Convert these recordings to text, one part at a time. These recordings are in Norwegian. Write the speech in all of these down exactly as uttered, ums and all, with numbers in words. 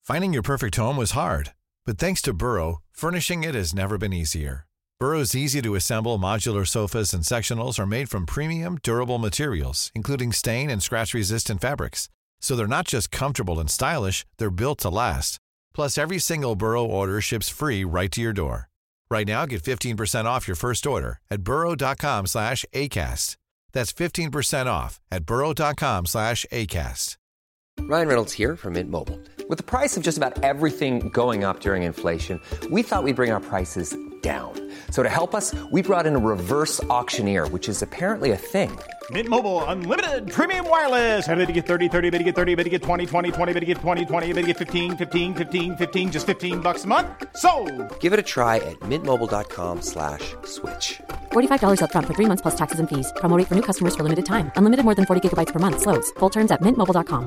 Finding your perfect home was hard, but thanks to Burrow, furnishing it has never been easier. Burrow's easy-to-assemble modular sofas and sectionals are made from premium, durable materials, including stain and scratch-resistant fabrics. So they're not just comfortable and stylish, they're built to last. Plus, every single Burrow order ships free right to your door. Right now, get fifteen percent off your first order at burrow.com slash ACAST. That's fifteen percent off at burrow.com slash ACAST. Ryan Reynolds here from Mint Mobile. With the price of just about everything going up during inflation, we thought we'd bring our prices down. So to help us, we brought in a reverse auctioneer, which is apparently a thing. Mint Mobile Unlimited Premium Wireless. How to get thirty, thirty, how to get thirty, how to get twenty, twenty, twenty, how to get twenty, twenty, how to get fifteen, fifteen, fifteen, fifteen, just fifteen bucks a month? Sold! Give it a try at mintmobile.com slash switch. forty-five dollars up front for three months plus taxes and fees. Promo rate for new customers for limited time. Unlimited more than forty gigabytes per month. Slows full terms at mint mobile dot com.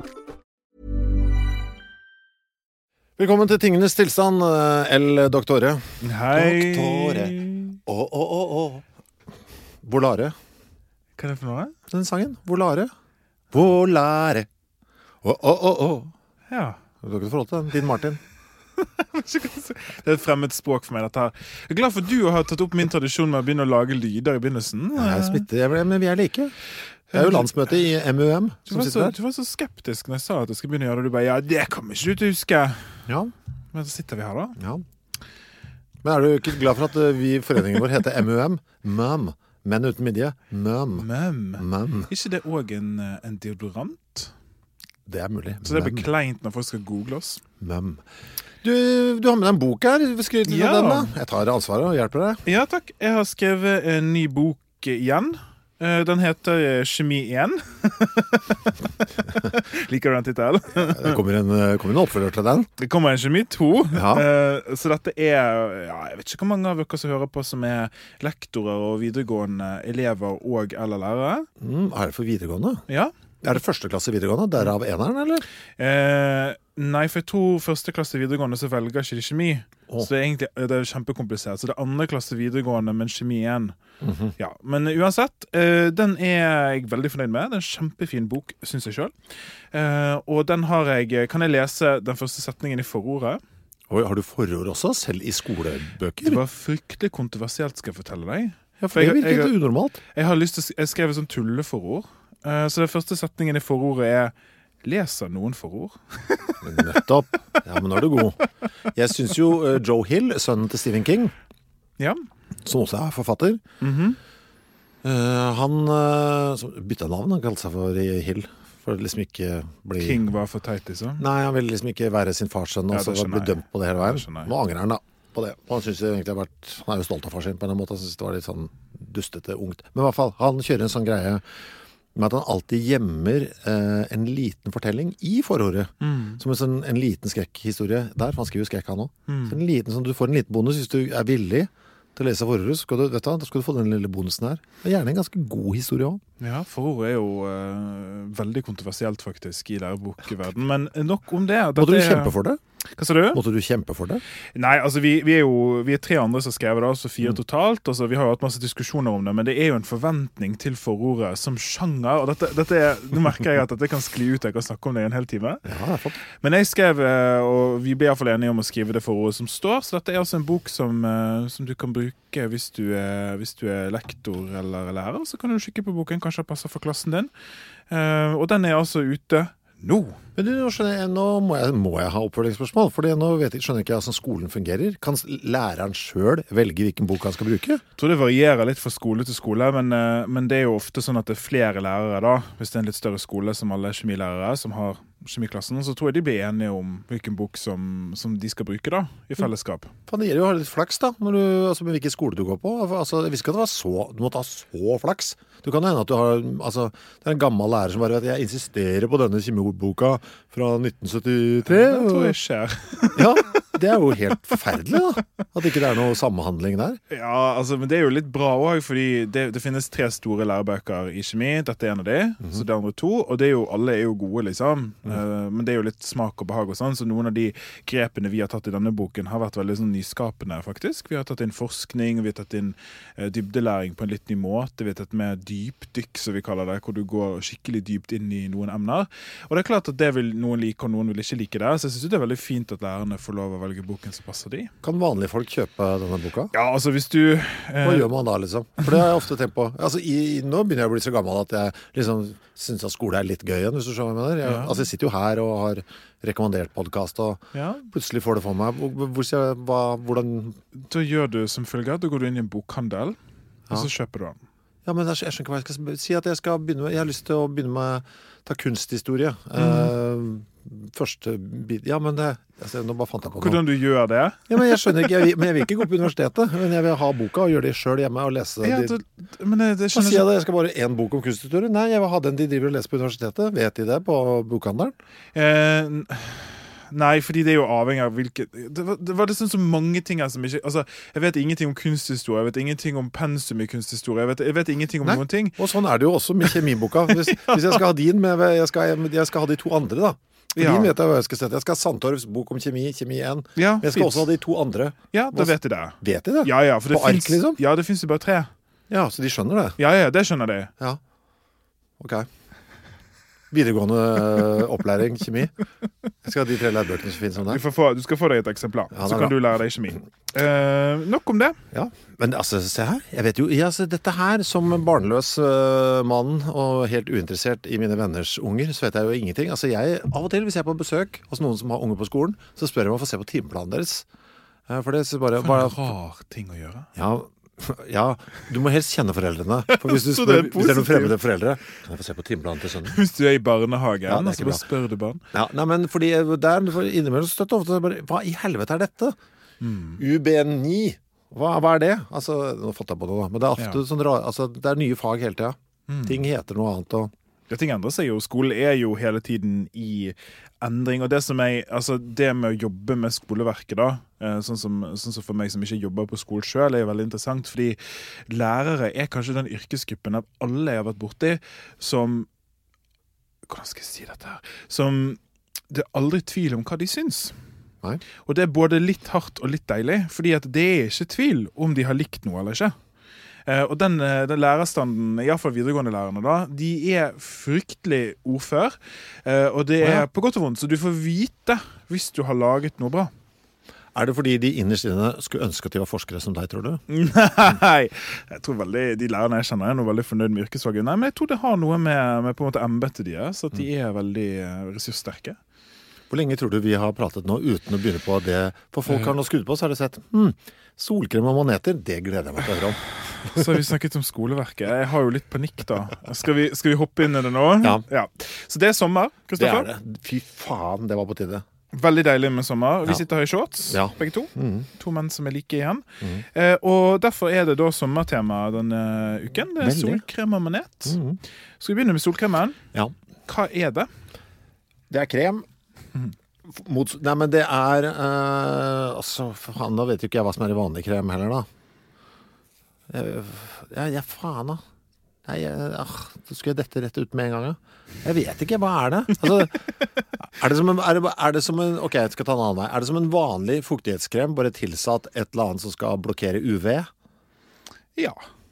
Velkommen til Tingenes tilstand, L. Doktore. Hei. Doktore. Å, å, å, å. Volare. Hva er det for noe? Den sangen. Volare. Volare. Å, å, å, å. Ja. Du har ikke forhold til den, din Martin. Det er et fremmed språk for meg, dette her. Jeg er glad for du har tatt opp min tradisjon med å begynne å lage lyder i begynnelsen. Jeg smitter, men vi er like. Det er jo landsmøte i M U M som sitter der. Du var så skeptisk når jeg sa at jeg skal begynne å gjøre det, og du bare, ja, det kommer ikke du til å huske. Ja. Men så sitter vi her da. Ja. Men er du ikke glad for at vi i foreningen vår heter M U M? Mum. Menn uten midje. Mum. Mum. Mum. Ikke det også en, en deodorant? Det er mulig. Så det blir kleint når folk skal google oss. Mum. Du, du har med deg en bok her. Skriv til ja. den da. Jeg tar ansvaret og hjelper deg. Ja, takk. Jeg har skrevet en ny bok igjen. Den heter Kjemi én. Liker du den titelen? Det kommer en, kommer en oppfølger til den. Det kommer en Kjemi to. Ja. Så dette er, ja, jeg vet ikke hvor mange av dere som hører på som er lektorer og videregående elever og eller lærere. Mm, er det for videregående? Ja. Er det første klasse videregående? Derav eneren, eller? Eh, nei, for jeg tror første klasse videregående så velger ikke de kjemi. Oh. Så det er egentlig det er kjempekomplisert. Så det er andre klasse videregående, men kjemi igjen. Mm-hmm. Ja, men uansett, eh, den er jeg veldig fornøyd med. Det er en kjempefin bok, synes jeg selv. Eh, og den har jeg, kan jeg lese den første setningen i forordet? Oi, har du forord også, selv i skolebøker? Det var fryktelig kontroversielt, skal jeg fortelle deg. Ja, for det virker ikke unormalt. Jeg har lyst til, jeg skrev sånn tulleforord. Så den første setningen i forordet er leser noen forord? Nettopp. Ja, men nå er du god. Jeg synes jo Joe Hill, sønnen til Stephen King, ja. som også er forfatter, mm-hmm. uh, han uh, bytta navn, han kalte seg for Hill. For å liksom ikke bli... King var for teit, liksom? Nei, han ville liksom ikke være sin fars sønn, og så ja, bli dømt på det hele veien. Nå angrer han da på det. Han synes det egentlig har vært, han er jo stolt av far sin på en måte, han synes det var litt sånn dustete ungt. Men i hvert fall, han kjører en sånn greie med at han alltid gjemmer eh, en liten fortelling i forordet. Mm. Som en, sånn, en liten skrekkhistorie der, for han skriver skrekk han også. Mm. Så en liten, sånn, du får en liten bonus hvis du er villig til å lese forordet, så skal du, vet du, da skal du få den lille bonusen her. Det er gjerne en ganske god historie også. Ja, forordet er jo uh, veldig kontroversielt faktisk i lærebokverden, men nok om det. Måtte du kjempe for det? Hva sa du? Måtte du kjempe for det? Nei, altså vi, vi er jo vi er tre andre som skrev det, altså fire mm. totalt. Altså, vi har jo hatt masse diskusjoner om det, men det er jo en forventning til forordet som sjanger. Og dette, dette er, nå merker jeg at dette kan skli ut, jeg kan snakke om det i en hel time. Ja, det er flott. Men jeg skrev, og vi ble i hvert fall enige om å skrive det forordet som står, så dette er altså en bok som, som du kan bruke hvis du, er, hvis du er lektor eller lærer. Så kan du kikke på boken, kanskje det passer for klassen din. Og den er altså ute nå. Men du, nå, skjønner jeg, nå må, jeg, må jeg ha oppfølgingsspørsmål, for nå vet jeg, skjønner jeg ikke hvordan skolen fungerer. Kan læreren selv velge hvilken bok han skal bruke? Jeg tror det varierer litt fra skole til skole, men, men det er jo ofte sånn at det er flere lærere da, hvis det er en litt større skole som alle er kjemilærere som har kjemiklassen, så tror jeg de blir enige om hvilken bok som, som de skal bruke da, i fellesskap. Fan, det gjelder jo å ha litt flaks da, når du, altså, med hvilken skole du går på. Altså, jeg visste ikke at det var så, du måtte ha så flaks. Du kan hende at du har, altså, det er en gammel lærer som bare vet, jeg insisterer på denne kjemiboka fra nitten syttitre. Ja, det tror jeg skjer. Ja, det er jo helt forferdelig da, at ikke det er noe samhandling der. Ja, altså, men det er jo litt bra også, fordi det, det finnes tre store lærebøker i kjemi. Dette er en av de, mm-hmm. så det er andre to, og det er jo, alle er jo gode, liksom. Mm. Uh, men det er jo litt smak og behag og sånn, så noen av de grepene vi har tatt i denne boken har vært veldig sånn nyskapende, faktisk. Vi har tatt inn forskning, vi har tatt inn uh, dybdelæring på en litt ny måte, vi har tatt med dypdykk, som vi kaller det, hvor du går skikkelig dypt inn i noen emner. Og det er klart at det vil noen like, og noen vil ikke like det, så jeg synes det er veldig fint at lærerne får lov å velge boken som passer de. Kan vanlige folk kjøpe denne boka? Ja, altså hvis du... Eh... Hva gjør man da, liksom? For det har jeg ofte tenkt på. Altså, i, nå begynner jeg å bli så gammel at jeg liksom synes at skole er litt gøy igjen, hvis du skjønner hva jeg mener. Jeg, ja. Altså, jeg sitter jo her og har rekommendert podcast, og ja. plutselig får det for meg. Hvor, hvor, hva, hvordan... Da gjør du som følger, da går du inn i en bokhandel, ja. og så kjøper du den. Ja, men jeg skjønner ikke hva jeg skal si. At jeg skal begynne med, jeg har lyst til å begynne med ta kunsthistorie. Mm. Uh, første bit, ja, men det, altså, nå bare fant jeg på noe. Hvordan du gjør det? Ja, men jeg skjønner ikke, jeg, men jeg vil ikke gå på universitetet, men jeg vil ha boka og gjøre det selv hjemme og lese. Ja, de, det, men det, det hva sier jeg det? Jeg skal bare en bok om kunsthistorie? Nei, jeg vil ha den de driver og leser på universitetet. Vet de det på bokhandelen? Eh... Nei, fordi det er jo avhengig av hvilket... Det var, det var det sånn så mange ting her som ikke... Altså, jeg vet ingenting om kunsthistorie, jeg vet ingenting om pensum i kunsthistorie, jeg vet, jeg vet ingenting om Nei. noen ting. Og sånn er det jo også med kjemiboka. Hvis, ja. hvis jeg skal ha din med... Jeg skal, jeg skal ha de to andre, da. For ja. din vet jeg hva jeg skal sette. Jeg skal ha Sandtorvs bok om kjemi, kjemi én. Ja, men jeg skal fint. også ha de to andre. Ja, da vet de det. Vet de det? Ja, ja. For det på finnes, ark, liksom? Ja, det finnes jo bare tre. Ja, så de skjønner det? Ja, ja, det skjønner de. Ja. Ok. Videregående opplæring, kjemi. Jeg skal ha de tre lærebøkene som finnes om det. Du, få, du skal få deg et eksemplar, ja, så kan bra. du lære deg kjemi. Uh, nok om det. Ja, men altså, se her. Jeg vet jo, ja, altså, dette her, som barnløs uh, mann og helt uinteressert i mine venners unger, så vet jeg jo ingenting. Altså, jeg, av og til, hvis jeg er på besøk hos noen som har unger på skolen, så spør jeg om å få se på timeplanen deres. Uh, for det er bare... For en rar ting å gjøre. Ja, ja, du må helst kjenne foreldrene. For hvis du spør, det er hvis det er noen fremmede foreldre, kan jeg få se på timeplanen til sønnen. Hvis du er i barnehagen, ja, så bare spør du barn. Ja, nei, men fordi der innimellom støtter ofte bare, hva i helvete er dette? Mm. U B ni, hva, hva er det? Altså, nå fått jeg på det da, men det er ofte ja. sånn rar, altså det er nye fag hele tiden. Mm. Ting heter noe annet og... Ja, ting endrer seg jo. Skolen er jo hele tiden i endring, og det som er, altså det med å jobbe med skoleverket da, sånn som, sånn som for meg som ikke jobber på skole selv, er jo veldig interessant, fordi lærere er kanskje den yrkesgruppen av alle jeg har vært borti, som, hvordan skal jeg si dette her, som det er aldri tvil om hva de syns. Nei. Og det er både litt hardt og litt deilig, fordi at det er ikke tvil om de har likt noe eller ikke. Uh, og den, den lærerstanden, i hvert fall videregående lærerne da, de er fryktelig ordfør, uh, og det er ja. på godt og vondt, så du får vite hvis du har laget noe bra. Er det fordi de innerst inne skulle ønske at de var forskere som deg, tror du? Nei, jeg tror veldig, de lærerne jeg kjenner er noe veldig fornøyd med yrkesfaget. Nei, men jeg tror det har noe med, med på en måte embetet de er, så at de er veldig ressurssterke. Hvor lenge tror du vi har pratet nå uten å begynne på det? For folk har nå skudd på, så har de sett, hm, solkrem og maneter, det gleder jeg meg til å høre om. Så har vi snakket om skoleverket. Jeg har jo litt panikk da. Skal vi, skal vi hoppe inn i det nå? Ja. ja. Så det er sommer, Kristoffer. Det er det. Fy faen, det var på tide. Veldig deilig med sommer. Vi ja. sitter her i shorts, ja. begge to. Mm. To menn som er like igjen. Mm. Eh, og derfor er det da sommertema denne uken. Det er veldig. Solkrem og manet. Mm. Skal vi begynne med solkremen? Ja. Hva er det? Det er krem. Mm. Mot, nei, men det er uh, altså, faen, da vet jo ikke jeg hva som er i vanlig krem heller da. Jeg, jeg, jeg faen da. Nei, jeg, ah, så skulle jeg dette rett ut med en gang. Ja. Jeg vet ikke, hva er det? Altså, er det som en, er det, er det som en, ok, jeg skal ta en annen vei. Er det som en vanlig fuktighetskrem, bare tilsatt et eller annet som skal blokkere U V? Ja.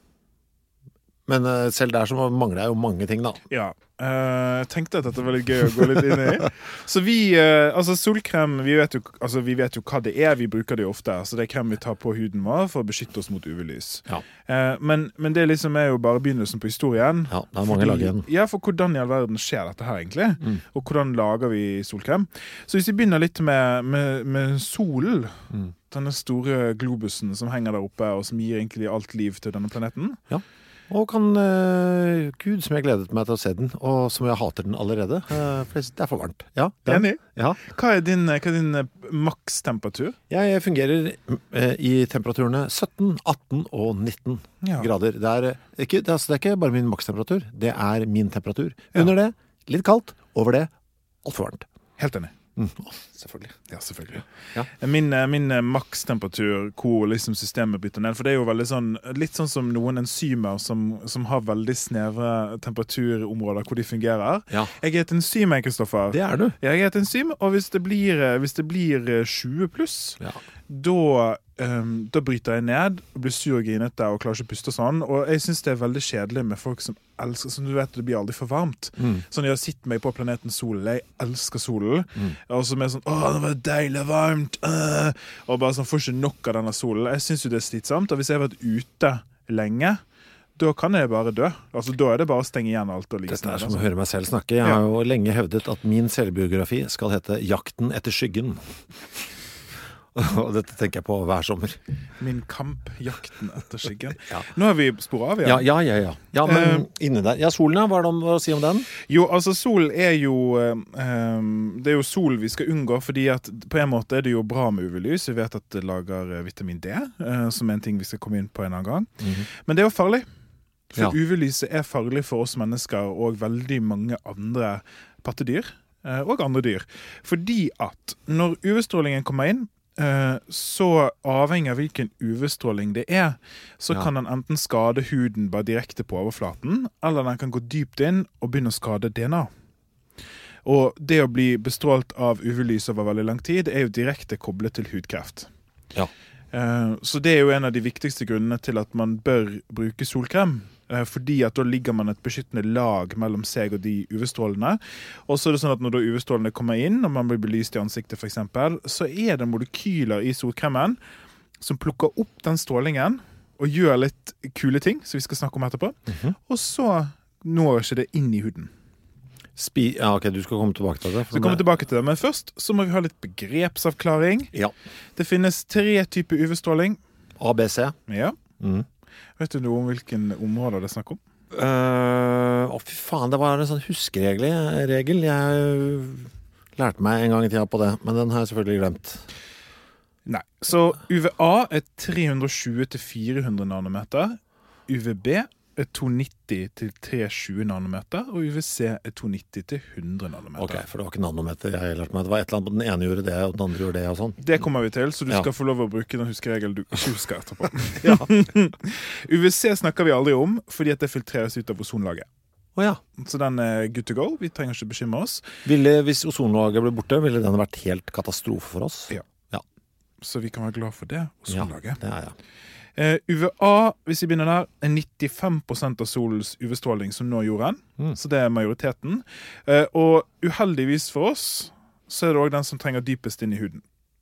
Men uh, selv der så mangler jeg jo mange ting da. Ja, uh, jeg tenkte at dette var litt gøy å gå litt inn i. Så vi, uh, altså solkrem, vi vet, jo, altså, vi vet jo hva det er, vi bruker det jo ofte. Så det er krem vi tar på huden vår for å beskytte oss mot U V-lys. Ja. Uh, men, men det liksom er jo bare begynnelsen på historien. Ja, det er mange lag igjen. Ja, for hvordan i all verden skjer dette her egentlig? Mm. Og hvordan lager vi solkrem? Så hvis vi begynner litt med, med, med solen, mm. denne store globusen som henger der oppe, og som gir egentlig alt liv til denne planeten. Ja. Og kan, uh, Gud, som jeg gledet meg til å se den, og som jeg hater den allerede, uh, for det er for varmt. Ja, enig? Ja. Hva er din, hva er din uh, makstemperatur? Jeg fungerer uh, i temperaturene sytten, atten og nitten ja. grader. Det er, ikke, det, er, altså, det er ikke bare min makstemperatur, det er min temperatur. Ja. Under det, litt kaldt, over det, alt for varmt. Helt enig. Mm, selvfølgelig. Ja, selvfølgelig. Ja. Min, min makstemperatur, hvor liksom systemet bryter ned, for det er jo veldig sånn, litt sånn som noen enzymer som, som har veldig snevre temperaturområder hvor de fungerer. Ja. Jeg er et enzym, Kristoffer. Det er du. Jeg er et enzym, og hvis det blir, hvis det blir tjue pluss, ja. da, um, da bryter jeg ned og blir sur og grinete og klarer ikke å puste og sånn, og jeg synes det er veldig kjedelig med folk som elsker, som du vet, det blir aldri for varmt. Mm. Sånn, jeg har sittet meg på planeten solen, jeg elsker solen, mm. og så er sånn, åh, det var deilig varmt, øh! Og bare sånn, får ikke nok av denne solen. Jeg synes jo det er slitsomt, og hvis jeg har vært ute lenge, da kan jeg bare dø. Altså, da er det bare å stenge igjen alt og like. Dette er som å høre meg selv snakke. Jeg har jo lenge hevdet at min selvbiografi skal hete Jakten etter skyggen. Og dette tenker jeg på hver sommer. Min kamp, jakten etter skyggen. Ja. Nå har vi sporet av igjen. Ja, ja, ja. ja. ja men uh, inne der. Ja, solen, hva er det om å si om den? Jo, altså solen er jo um, det er jo sol vi skal unngå, fordi at på en måte er det jo bra med U V-lys. Vi vet at det lager vitamin D, uh, som er en ting vi skal komme inn på en annen gang. Mm-hmm. Men det er jo farlig. For ja. U V-lyset er farlig for oss mennesker og veldig mange andre pattedyr uh, og andre dyr. Fordi at når U V-strålingen kommer inn, så avhengig av hvilken U V-stråling det er, så ja. kan den enten skade huden bare direkte på overflaten, eller den kan gå dypt inn og begynne å skade D N A. Og det å bli bestrålt av U V-lys over veldig lang tid er jo direkte koblet til hudkreft. Ja. Så det er jo en av de viktigste grunnene til at man bør bruke solkrem. Fordi at da ligger man et beskyttende lag mellom seg og de U V-strålene. Og så er det sånn at når da U V-strålene kommer inn, og man blir belyst i ansiktet for eksempel, så er det molekyler i solkremen som plukker opp den strålingen og gjør litt kule ting, som vi skal snakke om etterpå. Mm-hmm. Og så når ikke det inn i huden. Spi ja, ok, du skal komme tilbake til det. Så komme tilbake til det, men først så må vi ha litt begrepsavklaring. Ja. Det finnes tre typer U V-stråling. A, B, C. Ja. Mhm. Vet du noe om hvilken områder det er snakk om? Uh, å fy faen, det var en sånn huskeregel regel. Jeg lærte meg en gang i tida på det, men den har jeg selvfølgelig glemt. Nei, så U V A er tre hundre og tjue til fire hundre nanometer, U V B er to hundre og nitti til tre hundre og tjue nanometer, og U V C er to hundre og nitti til hundre nanometer. Ok, for det var ikke nanometer jeg lærte meg. Det var et eller annet på den ene gjorde det, og den andre gjorde det, og sånn. Det kommer vi til, så du ja. skal få lov å bruke den huskeregelen du ikke husker etterpå. Ja. U V C snakker vi aldri om, fordi at det filtreres ut av ozonlaget. Oh, ja. Så den er good to go. Vi trenger ikke bekymre oss. Ville, hvis ozonlaget ble borte, ville den vært helt katastrofe for oss? Ja. Ja. Så vi kan være glad for det, ozonlaget. Ja, det er jeg. Uh, U V A, hvis vi begynner der, er nittifem prosent av solens U V-stråling som når jorden. Mm. Så det er majoriteten. Uh, og uheldigvis for oss, så er det også den som trenger dypest inn i huden.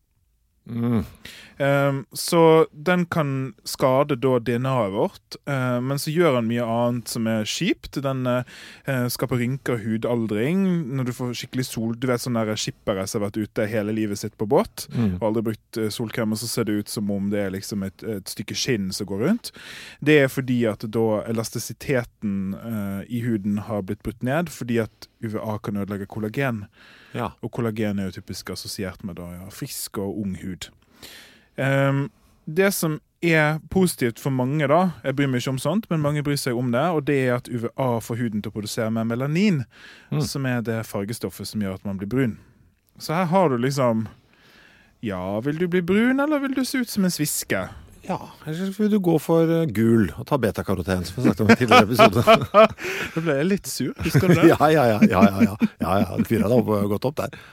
Mm. Um, så den kan skade da D N A-et vårt, uh, men så gjør den mye annet som er kjipt. Den uh, skaper rynker og hudaldring når du får skikkelig sol. Du vet sånne der skippere som har vært ute hele livet sitt på båt mm. og aldri brukt uh, solkrem, og så ser det ut som om det er liksom et, et stykke skinn som går rundt. Det er fordi at da elastisiteten uh, i huden har blitt brutt ned, fordi at U V A kan ødelegge kollagen. Ja. Og kollagen er jo typisk assosiert med da, ja, frisk og ung hud. Um, det som er positivt for mange da, jeg bryr meg ikke om sånt, men mange bryr seg om det, og det er at U V A får huden til å produsere mer melanin, mm. som er det fargestoffet som gjør at man blir brun. Så her har du liksom, ja, vil du bli brun, eller vil du se ut som en sviske? Ja, eller vil du gå for uh, gul og ta beta-karoten, som vi snakket om i tidligere episode. Da ble jeg litt sur, husker du det? ja, ja, ja, ja, ja, ja, ja, ja, det fyrer deg opp, godt opp der.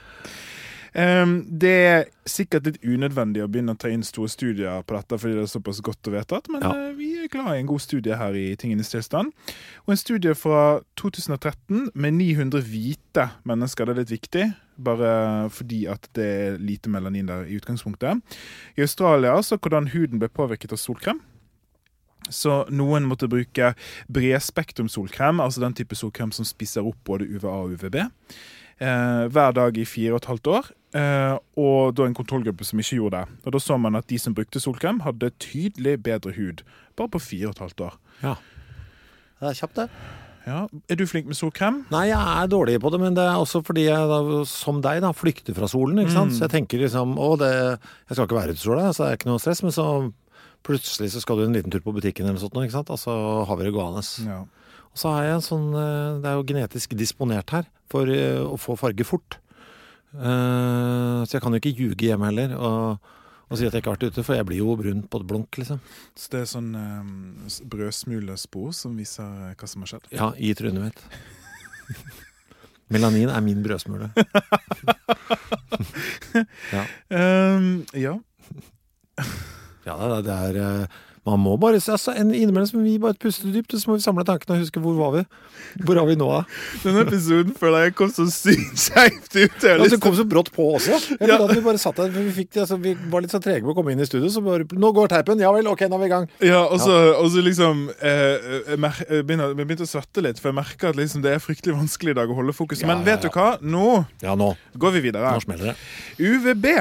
Um, det er sikkert litt unødvendig å begynne å ta inn store studier på dette, fordi det er såpass godt å vite, men ja. uh, vi er glad i en god studie her i Tingenes tilstand. Og en studie fra to tusen og tretten med ni hundre hvite mennesker, det er litt viktig, bare fordi at det er lite melanin der i utgangspunktet. I Australia så hvordan huden ble påvirket av solkrem. Så noen måtte bruke bredspektrum solkrem, altså den type solkrem som spiser opp både U V A og U V B, eh, hver dag i fire og et halvt år. Eh, og da en kontrollgruppe som ikke gjorde det. Og da så man at de som brukte solkrem hadde tydelig bedre hud, bare på fire og et halvt år. Ja, det er kjapt det. Ja. Er du flink med solkrem? Nei, jeg er dårlig på det, men det er også fordi jeg, da, som deg, da, flykter fra solen, ikke sant? Mm. Så jeg tenker liksom, å, det, jeg skal ikke være ute i sola, så det er ikke noe stress, men så plutselig så skal du en liten tur på butikken eller sånt, ikke sant? Og så har vi det gående. Ja. Og så har jeg en sånn, det er jo genetisk disponert her, for å få farge fort. Uh, så jeg kan jo ikke ljuge hjemme heller, og, og si at jeg ikke har vært ute, for jeg blir jo brun på et blunk, liksom. Så det er sånn um, brødsmulespor som viser hva som har skjedd? Ja, i trynet mitt. Melanin er min brødsmule. ja. Um, ja. ja, det, det er... Uh, Man må bare, altså, en innimellom som vi bare puster dypt, så må vi samle tankene og huske hvor var vi? Hvor har vi nå da? Denne episoden føler jeg kom så sykt skjevt ut. Ja, det kom så brått på også. Jeg ja. at vi bare satt der, vi, fikk, altså, vi var litt så trege på å komme inn i studio, så bare, nå går teipen, ja vel, ok, nå er vi i gang. Ja, og så, ja. og så liksom, eh, jeg, mer, jeg, begynner, jeg begynte å svette litt, for jeg merker at liksom, det er fryktelig vanskelig i dag å holde fokus. Ja, Men vet ja, ja. du hva? Nå, ja, nå går vi videre. Nå smeller det. U V B.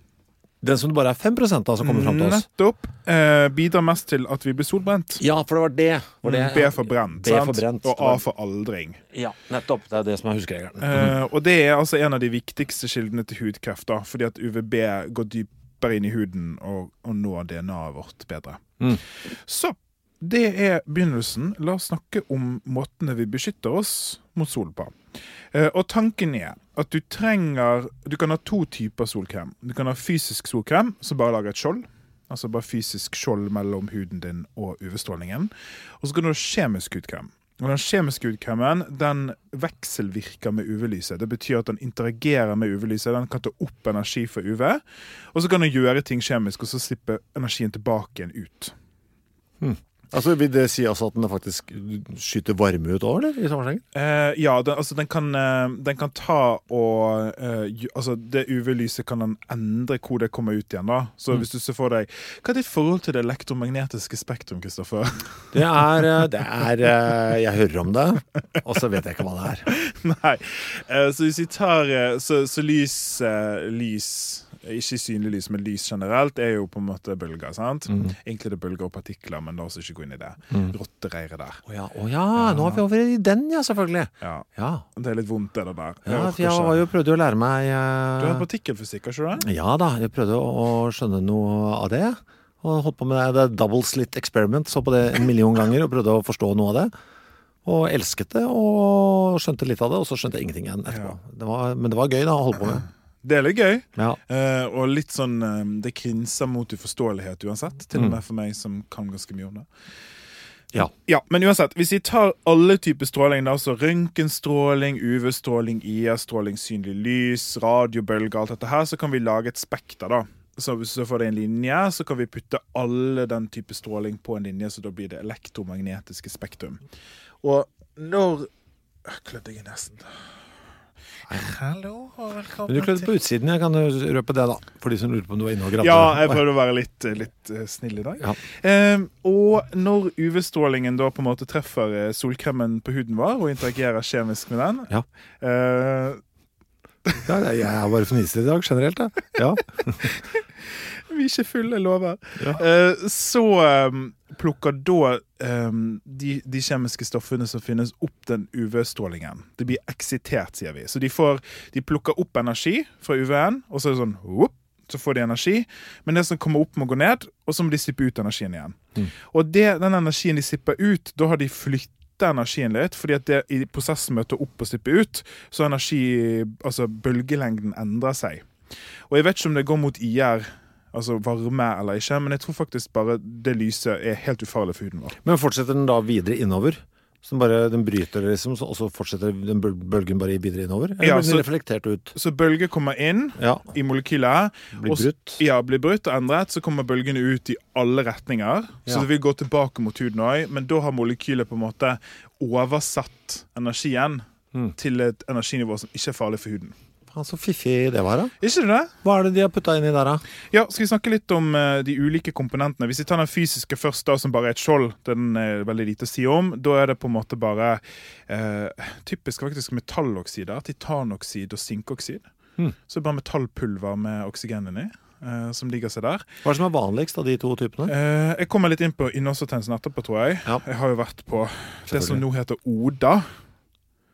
Den som det bare er fem prosent av som kommer frem til oss. Nettopp. Eh, bidrar mest til at vi blir solbrent. Ja, for det var det. Var det B for brent, B for brent. Og A for aldring. Ja, nettopp. Det er det som er huskeregelen. Eh, og det er altså en av de viktigste kildene til hudkreft, da, fordi at U V B går dypere inn i huden og, og når D N A-et vårt bedre. Mm. Så det er begynnelsen. La oss snakke om måtene vi beskytter oss mot sol på. Eh, og tanken er at du trenger, du kan ha to typer solkrem. Du kan ha fysisk solkrem, som bare lager et skjold. Altså bare fysisk skjold mellom huden din og U V-strålingen. Og så kan du ha kjemisk hudkrem. Og den kjemiske hudkremen, den vekselvirker med U V-lyset. Det betyr at den interagerer med U V-lyset. Den kan ta opp energi for U V. Og så kan den gjøre ting kjemisk, og så slippe energien tilbake igjen ut. Hmm. Altså, vil det si altså at den faktisk skyter varme ut over, eller? I sammenheng? Eh, ja, den, altså, den, kan, uh, den kan ta og uh, ju, altså, det U V-lyset kan den endre hvor det kommer ut igjen, da. Så mm. hvis du ser for deg, hva er ditt forhold til det elektromagnetiske spektrum, Kristoffer? Det er, det er uh, jeg hører om det, og så vet jeg ikke hva det er. Nei, uh, så hvis vi tar, uh, så, så lys, uh, lys, ikke synlig lys, men lys generelt, er jo på en måte bølger, sant? Mm. Egentlig det er bølger og partikler, men la oss ikke gå inn i det. Mm. Rottereiret der. Åja, oh ja, oh ja, nå er vi over i den, ja, selvfølgelig. Ja, ja. Det er litt vondt det der. Ja, for jeg var jo prøvde å lære meg... Uh... Du har partikkelfysikk, har ikke du det? Ja da, jeg prøvde å skjønne noe av det. Og holdt på med det double slit experiment, så på det en million ganger, og prøvde å forstå noe av det. Og elsket det, og skjønte litt av det, og så skjønte jeg ingenting igjen etterpå. Ja. Det var, men det var gøy da, å holde på med. Det er litt gøy, ja. uh, og litt sånn, uh, det krinser mot uforståelighet uansett, til og med for meg som kan ganske mye om det. Ja. Ja, men uansett, hvis vi tar alle typer stråling, da, så røntgenstråling, U V-stråling, I R-stråling, synlig lys, radiobølger, alt dette her, så kan vi lage et spekter da. Så hvis du får det en linje, så kan vi putte alle den type stråling på en linje, så da blir det elektromagnetiske spektrum. Og når... Jeg klødde jeg i nesten... Hallo, og velkommen til... Du klødde på utsiden, jeg kan røpe det da, for de som lurer på om du var inne og gravde. Ja, jeg prøvde å være litt, litt snill i dag. Ja. Um, og når U V-strålingen da på en måte treffer solkremen på huden vår, og interagerer kjemisk med den... Ja. Uh, ja jeg er bare fniset i dag, generelt da. Ja. Vi er ikke fulle, jeg lover. Ja. Uh, så um, plukker da um, de, de kjemiske stoffene som finnes opp den U V-strålingen. Det blir eksitert, sier vi. Så de, får, de plukker opp energi fra U V-en, og så er det sånn, whoop, så får de energi. Men det som kommer opp må gå ned, og så må de slippe ut energien igjen. Mm. Og det, den energien de slipper ut, da har de flyttet energien litt, fordi at det i prosessen med å ta opp og slippe ut, så energi, altså bølgelengden endrer seg. Og jeg vet ikke om det går mot I R, altså varme eller ikke, men jeg tror faktisk bare det lyset er helt ufarlig for huden vår. Men fortsetter den da videre innover? Så bare den bryter liksom, og så fortsetter den bølgen bare videre innover? Eller ja, blir den reflektert ut? Så bølger kommer inn ja. I molekylet. Blir brutt? Og, ja, blir brutt og endret, så kommer bølgene ut i alle retninger. Så ja. Det vil gå tilbake mot huden også, men da har molekylet på en måte oversatt energien mm. til et energinivå som ikke er farlig for huden. Så fiffig det var da. Ikke det? Hva er det de har puttet inn i der da? Ja, skal vi snakke litt om uh, de ulike komponentene. Hvis vi tar den fysiske først da, som bare er et skjold, den er veldig lite å si om, da er det på en måte bare uh, typisk faktisk metalloksider, titanoksid og zinkoksid. Hmm. Så det er bare metallpulver med oksygen inni. Uh, som ligger seg der. Hva er det som er vanligst av de to typene? Uh, jeg kommer litt inn på innholdsfortegnelsen etterpå, tror jeg. Ja. Jeg har jo vært på det som nå heter ODA.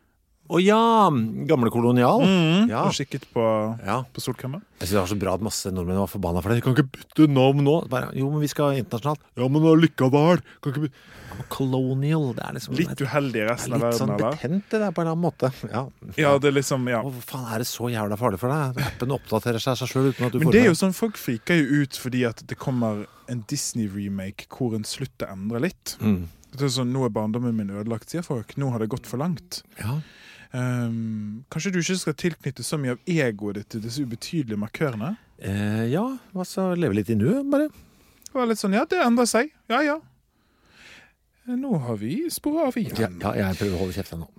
Å ja, gamle kolonial. Mm, ja. Og kikket på, ja. på solkremmer. Jeg synes det var så bra at masse nordmenn var forbanna for det. Vi kan ikke bytte navn nå. Bare, jo, men vi skal internasjonalt. Ja, men allikevel. Kan ikke bytte. Ja, colonial, det er liksom... Litt uheldig i resten av verden, eller? Litt sånn betent det der på en eller annen måte. Ja, ja det er liksom, ja. Hvorfor faen er det så jævla farlig for deg? Appen oppdaterer seg seg selv uten at du men får det er jo sånn, folk friker jo ut fordi at det kommer en Disney-remake hvor en slutter endre litt. Mm. Det er sånn, nå er barndommen min ødelagt, sier folk. Nå har det gått for langt. Ja. Um, kanskje du ikke skal tilknytte så mye av egoet ditt til disse ubetydelige markørene? Eh, ja, hva så leve litt i nu, bare. Det var litt sånn, ja, det endrer seg. Ja, ja. Nå har vi sporet av igjen. Ja, ja, jeg prøver å holde kjeften nå.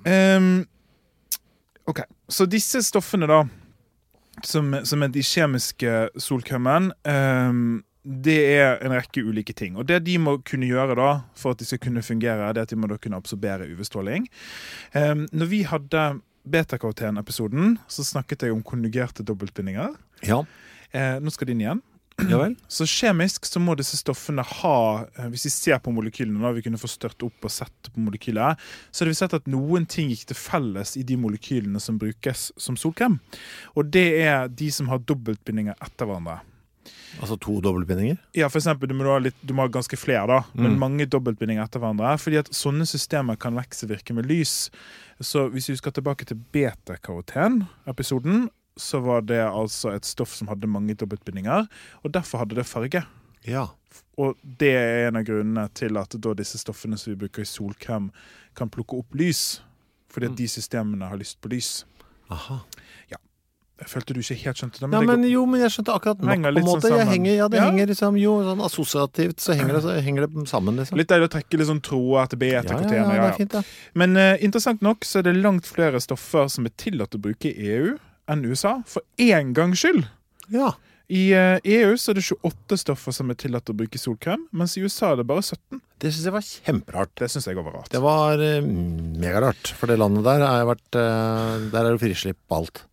Um, ok, så disse stoffene da, som, som er de kjemiske solkremmen, um, det er en rekke ulike ting. Og det de må kunne gjøre da, for at de skal kunne fungere, det er at de må da kunne absorbere U V-stråling. Um, når vi hadde beta-karoten-episoden, så snakket jeg om konjugerte dobbeltbindinger. Ja. Uh, nå skal de inn igjen. Ja vel. Så kjemisk så må disse stoffene ha, hvis vi ser på molekylene, da vi kunne få størt opp og sett på molekylet, så har vi sett at noen ting gikk til felles i de molekylene som brukes som solkrem. Og det er de som har dobbeltbindinger etter hverandre. Altså to dobbeltbindinger? Ja, for eksempel, du må ha, litt, du må ha ganske flere da, mm. men mange dobbeltbindinger etter hverandre, fordi at sånne systemer kan veksevirke med lys. Så hvis vi skal tilbake til beta-karoten-episoden, så var det altså et stoff som hadde mange dobbeltbindinger, og derfor hadde det farge. Ja. Og det er en av grunnene til at da disse stoffene som vi bruker i solkrem kan plukke opp lys, fordi at de systemene har lyst på lys. Aha. Ja. Jeg følte du ikke helt skjønte det. Men, ja, men jo, men jeg skjønte akkurat nok på en måte. Sånn jeg henger, ja, det ja. henger liksom, jo, sånn assosiativt, så henger det, så henger det sammen, liksom. Litt deilig å trekke litt sånn tråder til beta-karotener. Ja, ja, ja, det er fint, ja. Men uh, interessant nok så er det langt flere stoffer som er tillatt å bruke i E U enn U S A, for en gangs skyld. Ja. I uh, E U så er det tjueåtte stoffer som er tillatt å bruke i solkrem, mens i U S A er det bare sytten. Det synes jeg var kjemperart. Det synes jeg var rart. Det var uh, megarart, for det landet der har jeg vært, uh, der er det frislipp på alt.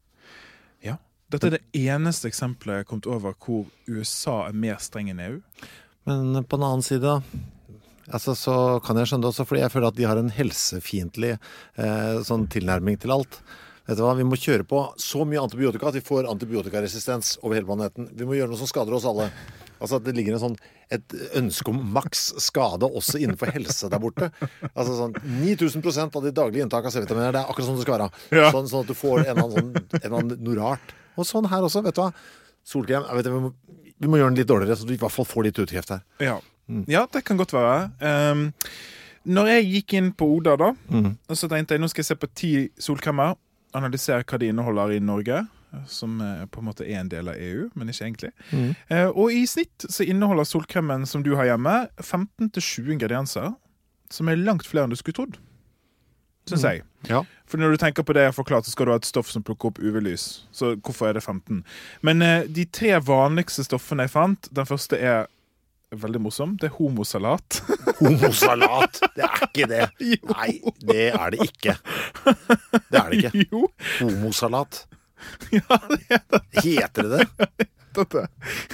Dette er det eneste eksempelet jeg har kommet over hvor U S A er mer streng enn E U. Men på en annen side da, altså, så kan jeg skjønne det også, fordi jeg føler at de har en helsefiendtlig eh, sånn tilnærming til alt. Vet du hva, vi må kjøre på så mye antibiotika at vi får antibiotikaresistens over hele planeten. Vi må gjøre noe som skader oss alle. Altså at det ligger en sånn, et ønske om maks skade også innenfor helse der borte. Altså sånn ni tusen prosent av de daglige inntak av C-vitaminer, det er akkurat sånn det skal være. Ja. Sånn, sånn at du får en eller annen, sånn, en eller annen noe rart. Og sånn her også, vet du hva? Solkrem, jeg vet, vi, må, vi må gjøre den litt dårligere, så du i hvert fall får litt utkreft her. Ja, mm. ja det kan godt være. Um, når jeg gikk inn på Oda da, mm. så tenkte jeg, nå skal jeg se på ti solkremer, analysere hva de inneholder i Norge, som på en måte er en del av E U, men ikke egentlig. Mm. Uh, og i snitt så inneholder solkremen som du har hjemme femten til tjue ingredienser, som er langt flere enn du skulle trodd. Synes jeg. Ja. For når du tenker på det jeg har forklart, så skal du ha et stoff som plukker opp U V-lys. Så hvorfor er det femten? Men eh, de tre vanligste stoffene jeg fant, den første er veldig morsom. Det er homosalat. Homosalat? Det er ikke det. Jo. Nei, det er det ikke. Det er det ikke. Jo. Homosalat. Ja, det er det. Heter det det? Dette.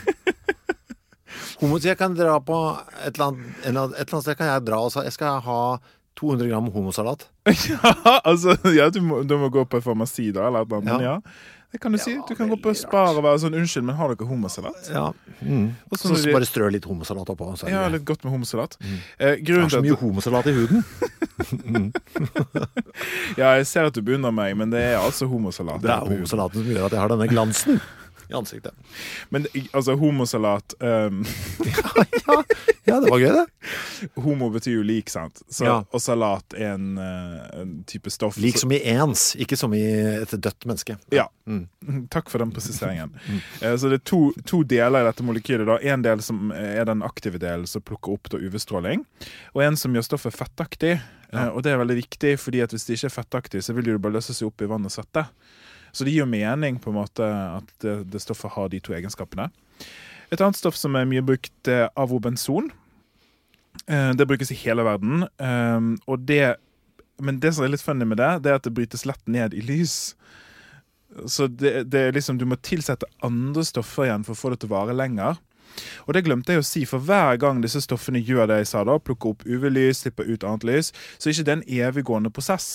Homo, jeg kan dra på et eller annet, et eller annet sted kan jeg dra og si, jeg skal ha to hundre gram homosalat. Ja, altså, ja, du må, du må gå på farmasi da, eller et eller annet, ja. ja. Det kan du si. Ja, du kan gå på Spar og være sånn, unnskyld, men har dere homosalat? Ja. Mm. Og så de... bare strø litt homosalat oppå. Så ja, litt godt med homosalat. Mm. Eh, det er så mye at... homosalat i huden. Ja, jeg ser at du beundrer meg, men det er altså homosalat. Det er homosalaten som gjør at jeg har denne glansen i ansiktet. Men altså, homosalat um... ja, ja, ja, det var gøy det. Homo betyr jo lik, sant? Så, ja. Og salat er en, en type stoff. Lik som i ens, ikke som i et dødt menneske. Ja, mm. Takk for den presiseringen. mm. Så det er to, to deler i dette molekylet da. En del som er den aktive delen som plukker opp da U V-stråling, og en som gjør stoffet fettaktig. Ja. Og det er veldig viktig, fordi at hvis det ikke er fettaktig, så vil det bare løse seg opp i vann og svette. Så det gir jo mening på en måte at det, det stoffet har de to egenskapene. Et annet stoff som er mye brukt er avobenzon. Det brukes i hele verden. Og det, men det som er litt funny med det, det er at det brytes lett ned i lys. Så det, det er liksom, du må tilsette andre stoffer igjen for å få det til å vare lenger. Og det glemte jeg å si, for hver gang disse stoffene gjør det jeg sa da, plukker opp U V-lys, slipper ut annet lys, så er ikke det en eviggående prosess.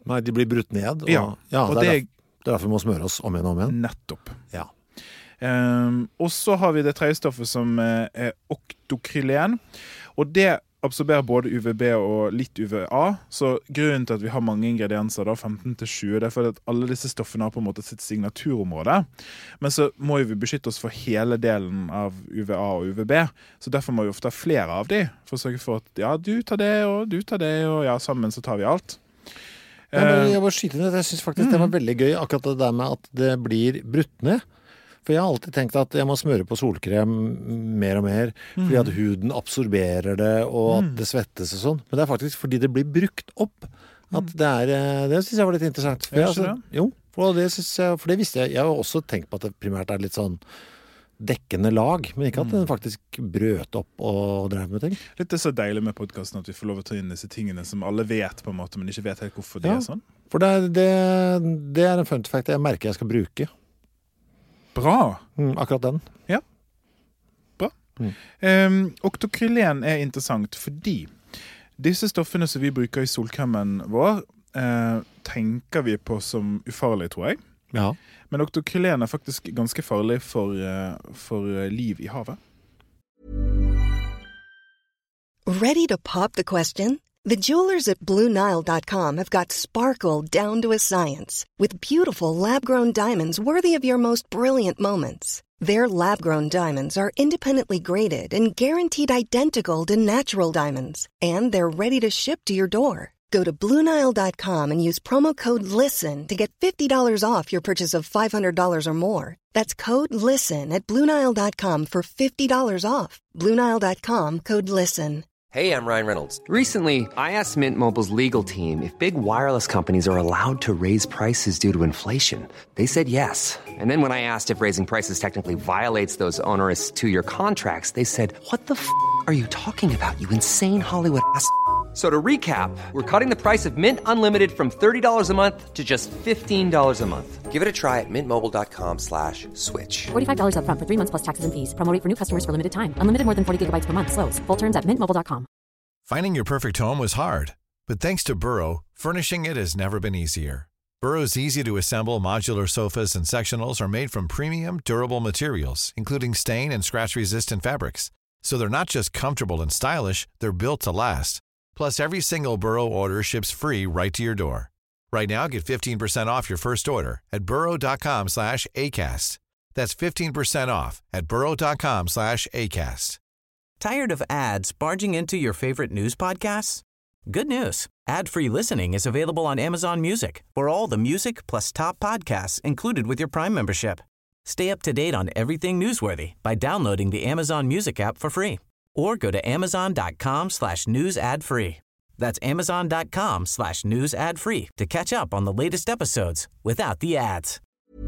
Nei, de blir brutt ned. Og, ja, ja og det, er det, derfor, det er derfor vi må smøre oss om igjen og om igjen. Nettopp. Ja. Um, og så har vi det tredje stoffet som er oktokrylen, og det absorberer både U V B og litt U V A, så grunnen til at vi har mange ingredienser, da, femten til tjue, det er fordi at alle disse stoffene har på en måte sitt signaturområde, men så må vi beskytte oss for hele delen av U V A og U V B, så derfor må vi ofte ha flere av de, for å sørge for at ja, du tar det, og du tar det, og ja, sammen så tar vi alt. Ja, men jeg var skytende, jeg synes faktisk mm. det var veldig gøy, akkurat det der med at det blir brutt ned. For jeg har alltid tenkt at jeg må smøre på solkrem mer og mer, mm. fordi at huden absorberer det, og at mm. det svettes og sånn. Men det er faktisk fordi det blir brukt opp. At det er, det synes jeg var litt interessant. For, jeg, altså, jo, for, det synes jeg, for det visste jeg. Jeg har også tenkt på at det primært er litt sånn dekkende lag, men ikke at den faktisk brøt opp og drev med ting. Litt det er så deilig med podcasten at vi får lov å ta inn disse tingene som alle vet på en måte, men ikke vet helt hvorfor det ja, er sånn. For det, det, det er en fun fact jeg merker jeg skal bruke. Bra. Mm, akkurat den. Ja, bra. Mm. Um, oktokrylen er interessant fordi disse stoffene som vi bruker i solkremen vår, uh, tenker vi på som ufarlig, tror jeg. Ja. Men oktokrylen er faktisk ganske farlig for, uh, for liv i havet. Ready to pop the question? The jewelers at Blue Nile dot com have got sparkle down to a science with beautiful lab-grown diamonds worthy of your most brilliant moments. Their lab-grown diamonds are independently graded and guaranteed identical to natural diamonds, and they're ready to ship to your door. Go to Blue Nile dot com and use promo code LISTEN to get fifty dollars off your purchase of five hundred dollars or more. That's code LISTEN at Blue Nile dot com for fifty dollars off. Blue Nile dot com, code LISTEN. Hey, I'm Ryan Reynolds. Recently, I asked Mint Mobile's legal team if big wireless companies are allowed to raise prices due to inflation. They said yes. And then when I asked if raising prices technically violates those onerous two-year contracts, they said, what the f*** are you talking about, you insane Hollywood ass f- So to recap, we're cutting the price of Mint Unlimited from thirty dollars a month to just fifteen dollars a month. Give it a try at mintmobile.com slash switch. forty-five dollars up front for three months plus taxes and fees. Promo rate for new customers for limited time. Unlimited more than forty gigabytes per month. Slows full terms at mint mobile dot com. Finding your perfect home was hard, but thanks to Burrow, furnishing it has never been easier. Burrow's easy-to-assemble modular sofas and sectionals are made from premium, durable materials, including stain and scratch-resistant fabrics. So they're not just comfortable and stylish, they're built to last. Plus, every single Burrow order ships free right to your door. Right now, get fifteen percent off your first order at burrow.com slash ACAST. That's fifteen percent off at burrow.com slash ACAST. Tired of ads barging into your favorite news podcasts? Good news. Ad-free listening is available on Amazon Music for all the music plus top podcasts included with your Prime membership. Stay up to date on everything newsworthy by downloading the Amazon Music app for free. Or go to amazon.com slash news ad free. That's amazon.com slash news ad free to catch up on the latest episodes without the ads.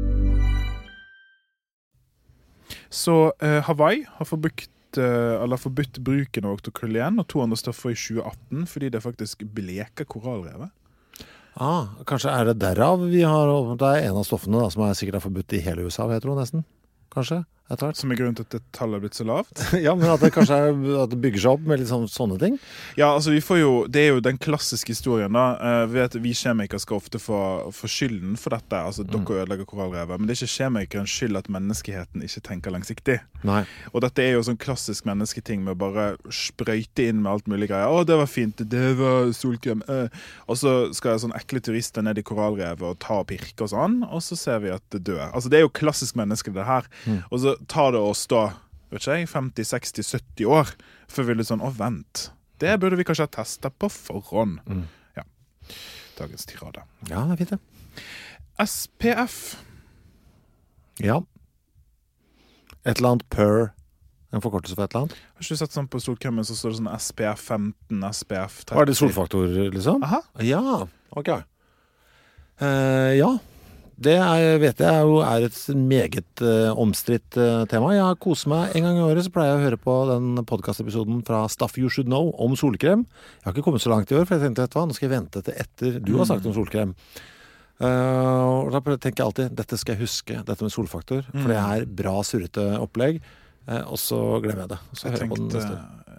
Så uh, Hawaii har forbudt, uh, eller forbudt bruken av oktokrylen og to andre stoffer i tjue atten fordi det faktisk bleker korallrevet. Ah, kanskje er det derav vi har, det er en av stoffene da, som er sikkert er forbudt i hele U S A, jeg tror nesten. Kanskje, etter hvert. Som er grunnen til at det tallet er blitt så lavt? Ja, men at det kanskje er, at det bygger seg opp med litt sånn, sånne ting? Ja, altså vi får jo, det er jo den klassiske historien da. Uh, vi vet at vi kjemikere skal ofte få, få skylden for dette, altså dere mm. ødelegger korallrevet, men det er ikke kjemikerens skyld at menneskeheten ikke tenker langsiktig. Nei. Og dette er jo sånn klassisk mennesketing med å bare sprøyte inn med alt mulig greier. Å, det var fint, det var solkrem. Uh. Og så skal sånn ekle turister ned i korallrevet og ta og pirke og sånn, og så ser vi at det dør. Altså det er jo klassisk menneske det her. Mm. Og så tar det oss da, vet ikke jeg, femti, seksti, sytti år, før vi er litt sånn, å vent, det burde vi kanskje ha testet på forhånd. Mm. Ja, dagens tirade. Ja, det er fint det. S P F. Ja. Et eller annet per, en forkortelse for et eller annet. Har ikke du sett sånn på solkremmen, så står det sånn S P F femten, S P F tretti. Var det solfaktor, liksom? Aha. Ja, ok. Uh, ja. Det er, vet jeg jo er et meget uh, omstridt uh, tema. Jeg har koset meg en gang i året, så pleier jeg å høre på den podcastepisoden fra Stuff You Should Know om solkrem. Jeg har ikke kommet så langt i år, for jeg tenkte, vet du hva, nå skal jeg vente til etter du har sagt om solkrem. Uh, og da tenker jeg alltid, dette skal jeg huske, dette med solfaktor, for det er bra surrete opplegg. Uh, og så glemmer jeg det. Så jeg hører jeg på den tenkte, neste.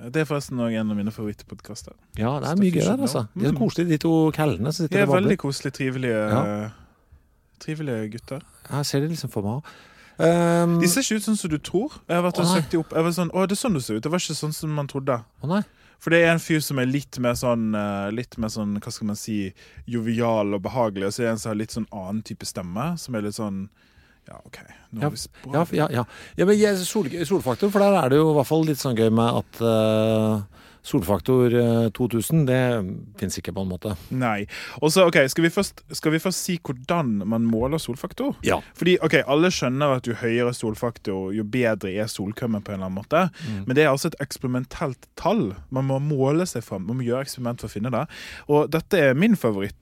Det er forresten også en av mine favorittpodcaster. Ja, det er mye gøy der, altså. De er koselige, de to kallene som sitter de er og babler. veldig koselige, trivelige, ja. trivelige gutter. Jeg ser det liksom for meg også. Um, de ser ikke ut sånn som du tror. Jeg har vært og søkt de opp. Jeg var sånn, å, det er sånn du ser ut. Det var ikke sånn som man trodde. Å nei. For det er en fyr som er litt mer sånn, litt mer sånn, hva skal man si, jovial og behagelig, og så er det en som har litt sånn annen type stemme, som er litt sånn, ja, ok. Nå ja, har vi språk. Ja, ja, ja. Ja, men jeg, sol, solfaktor, for der er det jo i hvert fall litt sånn gøy med at uh, solfaktor uh, to tusen, det finnes ikke på en måte. Nei. Og så, ok, skal vi, først, skal vi først si hvordan man måler solfaktor? Ja. Fordi, ok, alle skjønner at jo høyere solfaktor, jo bedre er solkømmen på en eller annen måte. Mm. Men det er altså et eksperimentelt tall. Man må måle seg frem. Man må gjøre eksperiment for å finne det. Og dette er min favoritt.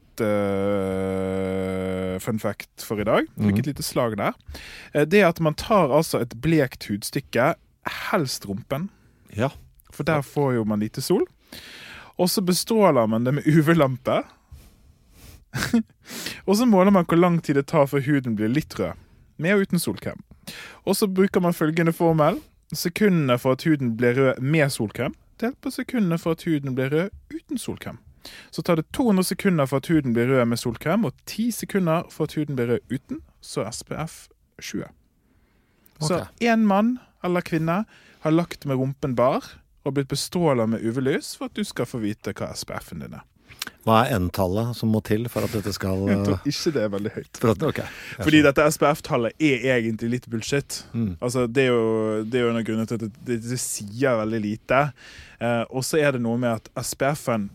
Uh, fun fact for i dag. Fikk et lite slag der. Uh, det er at man tar altså et blekt hudstykke, helst rumpen. Ja. For der får jo man lite sol. Og så bestråler man det med U V-lampe. Og så måler man hvor lang tid det tar før huden blir litt rød. Med og uten solkrem. Og så bruker man følgende formel. Sekundene for at huden blir rød med solkrem, delt på sekundene for at huden blir rød uten solkrem. Så tar det to hundre sekunder for at huden blir rød med solkrem, og ti sekunder for at huden blir rød uten, så S P F tjue. Okay. Så en mann eller kvinne har lagt med rumpen bar, og blitt bestrålet med U V-lys for at du skal få vite hva S P F-en din er. Hva er N-tallet som må til for at dette skal... Jeg tror ikke det er veldig høyt. For at, okay. Fordi dette S P F-tallet er egentlig litt bullshit. Mm. Altså, det er jo, det er jo en av grunnene til at det, det, det sier veldig lite. Eh, og så er det noe med at S P F-en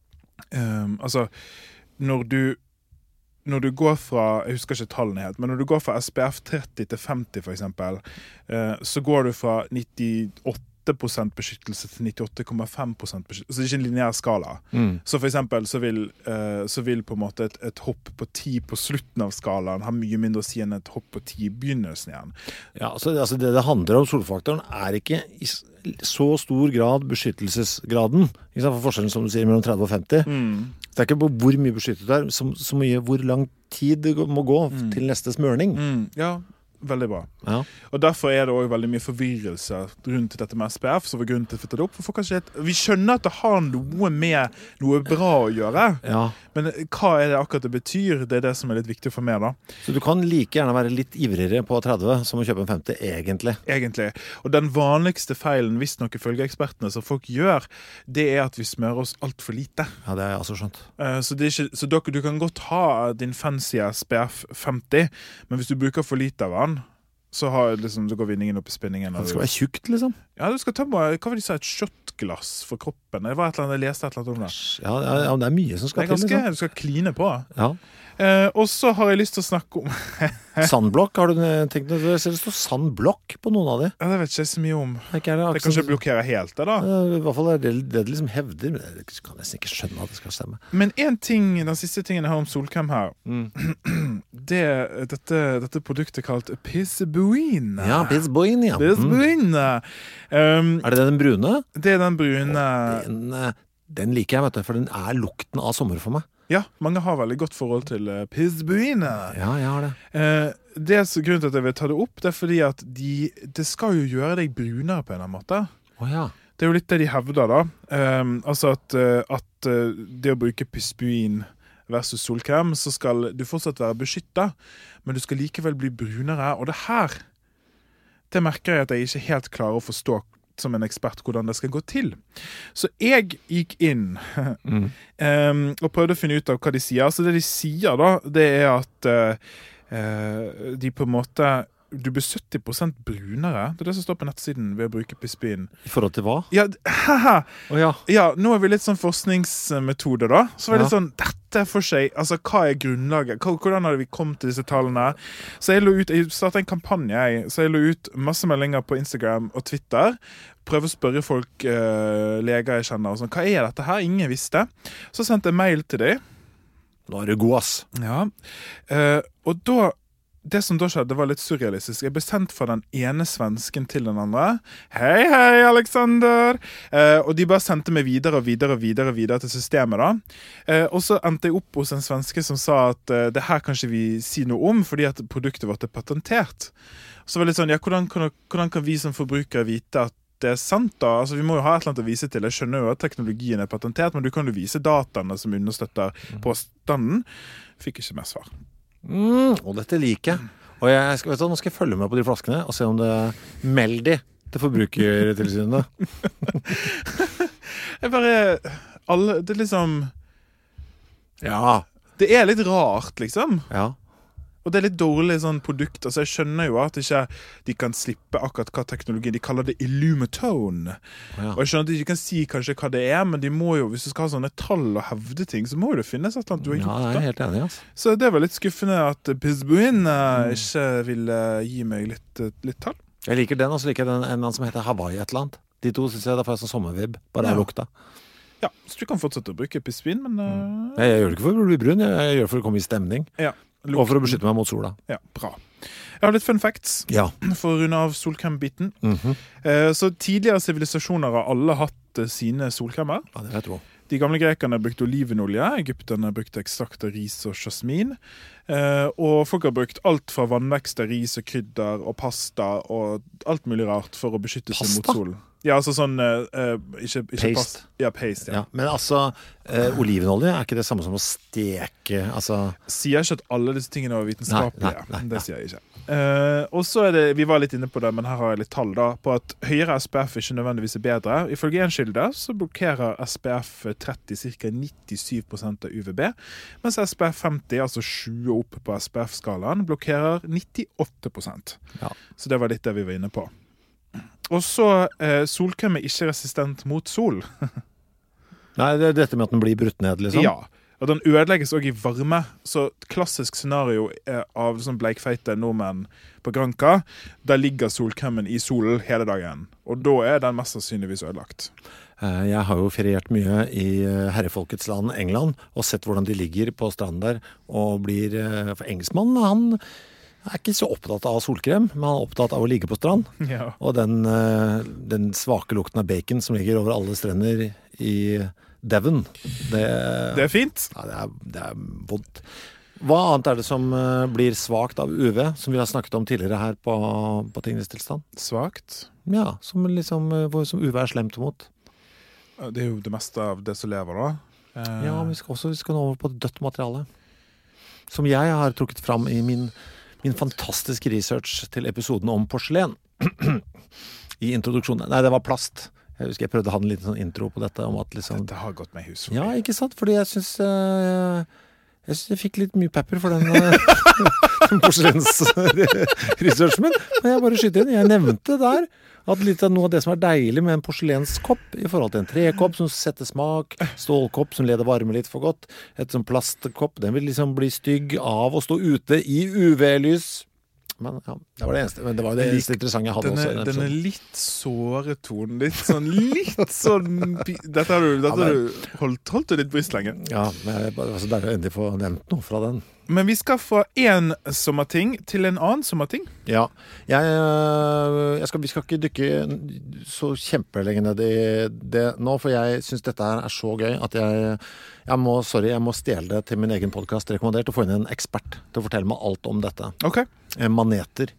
Um, altså når du når du går fra, jeg husker ikke tallene helt, men når du går fra S P F tretti til femti for eksempel, uh, så går du fra nittiåtte prosent beskyttelse til nittiåtte komma fem prosent beskyttelse. Så det er ikke en lineær skala. Mm. Så for eksempel så vil, uh, så vil på en måte et, et hopp på ti på slutten av skalaen ha mye mindre å si enn et hopp på ti i begynnelsen igjen. Ja, altså, altså det det handler om solfaktoren er ikke i så stor grad beskyttelsesgraden, ikke sant, for forskjellen som du sier mellom tretti og femti. Mm. Det er ikke på hvor mye beskyttet det er, så, så mye hvor lang tid det må gå mm. til neste smørning. Mm. Ja, veldig bra. Ja. Og derfor er det også veldig mye forvirrelse rundt dette med S P F, så var grunnen til å flytte det opp. For folk har ikke, vi skjønner at det har noe med noe bra å gjøre, ja. Men hva er det akkurat det betyr? Det er det som er litt viktig for meg da. Så du kan like gjerne være litt ivrigere på tretti som å kjøpe en femti, egentlig? Egentlig. Og den vanligste feilen, hvis noe følger ekspertene, som folk gjør, det er at vi smører oss alt for lite. Ja, det er jeg altså skjønt. Uh, så det er ikke, så dere, du kan godt ha din fancy S P F femti, men hvis du bruker for lite av den, så har liksom, så går vinningen opp i spinningen. Det skal være tjukt, liksom? Ja, du skal ta med, hva var det de sa, et shotglass for kroppen? Det var et eller annet, jeg leste et eller annet om det. Ja, ja, ja, det er mye som skal til, liksom. Det er ganske, du skal kline på. Ja. Eh, og så har jeg lyst til å snakke om... Sandblokk, har du tenkt noe? Det står sandblokk på noen av de. Ja, det vet ikke jeg så mye om. Det, det, det kan ikke blokkere helt det, da. I hvert fall er det det de liksom hevder, men jeg kan nesten ikke skjønne at det skal stemme. Men en ting, den siste tingen jeg har om solkrem her, mm. det er dette, dette produktet kalt Pissbuin. Ja, Pissbuin, ja. Pissbuin. Mm. Um, er det den brune? Det er den brune. Den, den liker jeg, vet du, for den er lukten av sommer for meg. Ja, mange har veldig godt forhold til uh, Pissbuin. Ja, jeg har det. Uh, det er så grunnen til at jeg vil ta det opp, det er fordi at de, det skal jo gjøre deg brunere på en eller annen måte. Oh, ja. Det er jo litt det de hevder da. Um, altså at, uh, at uh, det å bruke Pissbuin versus solkrem, så skal du fortsatt være beskyttet, men du skal likevel bli brunere. Og det her, det merker jeg at jeg ikke helt klarer å forstå som en ekspert hvordan det skal gå til. Så jeg gikk inn mm. um, og prøvde å finne ut av hva de sier. Så det de sier da, det er at uh, de på en måte du blir sytti prosent brunere. Det er det som står på nettsiden ved å bruke Pissbuin. I forhold til hva? Ja, haha. Oh, ja. Ja, nå er vi litt sånn forskningsmetode da. Så var det ja. litt sånn, dette for seg, altså hva er grunnlaget? Hvordan hadde vi kommet til disse tallene? Så jeg, ut, jeg startet en kampanje, jeg. Så jeg lå ut masse meldinger på Instagram og Twitter. Prøve å spørre folk, uh, leger jeg kjenner, og sånn, hva er dette her? Ingen visste. Så sendte jeg mail til dem. Nå er det god, ass. Ja. Uh, og da det som da skjedde var litt surrealistisk. Jeg ble sendt fra den ene svensken til den andre. Hei, hei, Alexander! Eh, og de bare sendte meg videre og videre og videre, videre til systemet da. Eh, og så endte jeg opp hos en svenske som sa at eh, det her kan ikke vi si noe om, fordi at produktet vårt er patentert. Så var det litt sånn, ja, hvordan, hvordan, hvordan kan vi som forbrukere vite at det er sant da. Altså, vi må jo ha et eller annet å vise til. Jeg skjønner jo at teknologien er patentert, men du kan jo vise dataene som understøtter påstanden. Fikk ikke mer svar. Mm, og dette liker jeg. Og jeg skal, vet du, nå skal jeg følge med på de flaskene og se om det melder de til forbrukertilsynet. Jeg bare... Alle, det er liksom... Ja. Det er litt rart, liksom. Ja. Og det er litt dårlig sånn produkt. Altså, jeg skjønner jo at ikke de kan slippe akkurat hva teknologien, de kaller det Illumatone. Ja. Og jeg skjønner at de ikke kan si kanskje hva det er, men de må jo, hvis du skal ha sånne tall og hevde ting, så må jo det finnes et eller annet du har gjort. Ja, jeg er helt enig, altså. Så det var litt skuffende at Pizbuin uh, ikke ville gi meg litt, litt tall. Jeg liker den, og så liker jeg den en mann som heter Hawaii et eller annet. De to synes jeg da får jeg sånn sommervibb, bare av lukta. Ja, så du kan fortsette å bruke Pizbuin, men... Uh... Mm. Jeg, jeg gjør det ikke for å bli brun, jeg, jeg gjør det for å komme i stemning. Ja. Lukten. Og for å beskytte meg mot sola. Ja, bra. Jeg har litt fun facts ja. for å runde av solkrembiten. Mm-hmm. Eh, så tidligere sivilisasjoner har alle hatt sine solkremmer. Ja, det vet du. De gamle grekerne brukte olivenolje, egypterne brukte ekstrakt av ris og jasmin. Eh, og folk har brukt alt fra vannvekster, ris og krydder og pasta og alt mulig rart for å beskytte seg mot solen. Ja, altså sånn uh, ikke, ikke paste. Past. Ja, paste, ja. ja. Men altså, uh, olivenolje er ikke det samme som å steke, altså... Sier ikke at alle disse tingene var vitenskapelige. Nei, nei, nei, det sier jeg ikke. Uh, og så er det, vi var litt inne på det, men her har jeg litt tall da, på at høyere S P F ikke nødvendigvis er bedre. Ifølge en kilde så blokkerer S P F tretti cirka nittisju prosent av U V B, mens S P F femti, altså tjue opp på S P F-skalaen, blokkerer nittiåtte prosent. Ja. Så det var litt det vi var inne på. Og så eh, solkrem er ikke resistent mot sol. Nei, det er dette med at den blir brutt ned, liksom. Ja, og den ødelegges også i varme. Så klassisk scenario er av sånn bleikfeite nordmenn på Granca, der ligger solkremen i solen hele dagen. Og da er den mest sannsynligvis ødelagt. Jeg har jo feriert mye i herrefolkets land, England, og sett hvordan de ligger på stranden der, og blir, for engelskmannen, han... Jeg er ikke så opptatt av solkrem, men han er opptatt av å ligge på strand. Ja. Og den, den svake lukten av bacon som ligger over alle strender i Devon. Det, det er fint. Ja, det er, det er vondt. Hva annet er det som blir svakt av U V, som vi har snakket om tidligere her på, på Tingenes tilstand? Svakt? Ja, som, liksom, som U V er slemt mot. Det er jo det meste av det som lever da. Eh... Ja, men vi skal også vi skal nå over på dødt materiale. Som jeg har trukket fram i min... Min fantastiske research til episoden om porselen i introduksjonen. Nei, det var plast. Jeg husker jeg prøvde å ha en liten sånn intro på dette. Om at liksom, dette har gått meg i hus. Ja, ikke sant? Fordi jeg synes, uh, jeg synes jeg fikk litt mye pepper for den uh, porselens-researchen min. Men jeg bare skyter inn. Jeg nevnte der at litt av noe av det som er deilig med en porselenskopp i forhold til en trekopp som setter smak, stålkopp som leder varme litt for godt, et sånn plastkopp, den vil liksom bli stygg av å stå ute i U V-lys. Men ja, det var det eneste, men det var det eneste interessante jeg hadde. Den er, den er litt såre tonen, litt sånn, litt sånn, dette har du, dette har du holdt, holdt du litt bryst lenge. Ja, men jeg, altså, der er endelig få nevnt noe fra den. Men vi skal fra en sommerting til en annen sommerting. Ja, jeg, jeg skal, vi skal ikke dykke så kjempelenge ned i det nå, for jeg synes dette her er så gøy at jeg, jeg må, sorry, jeg må stjele det til min egen podcast rekommendert og få inn en ekspert til å fortelle meg alt om dette. Ok. Maneter.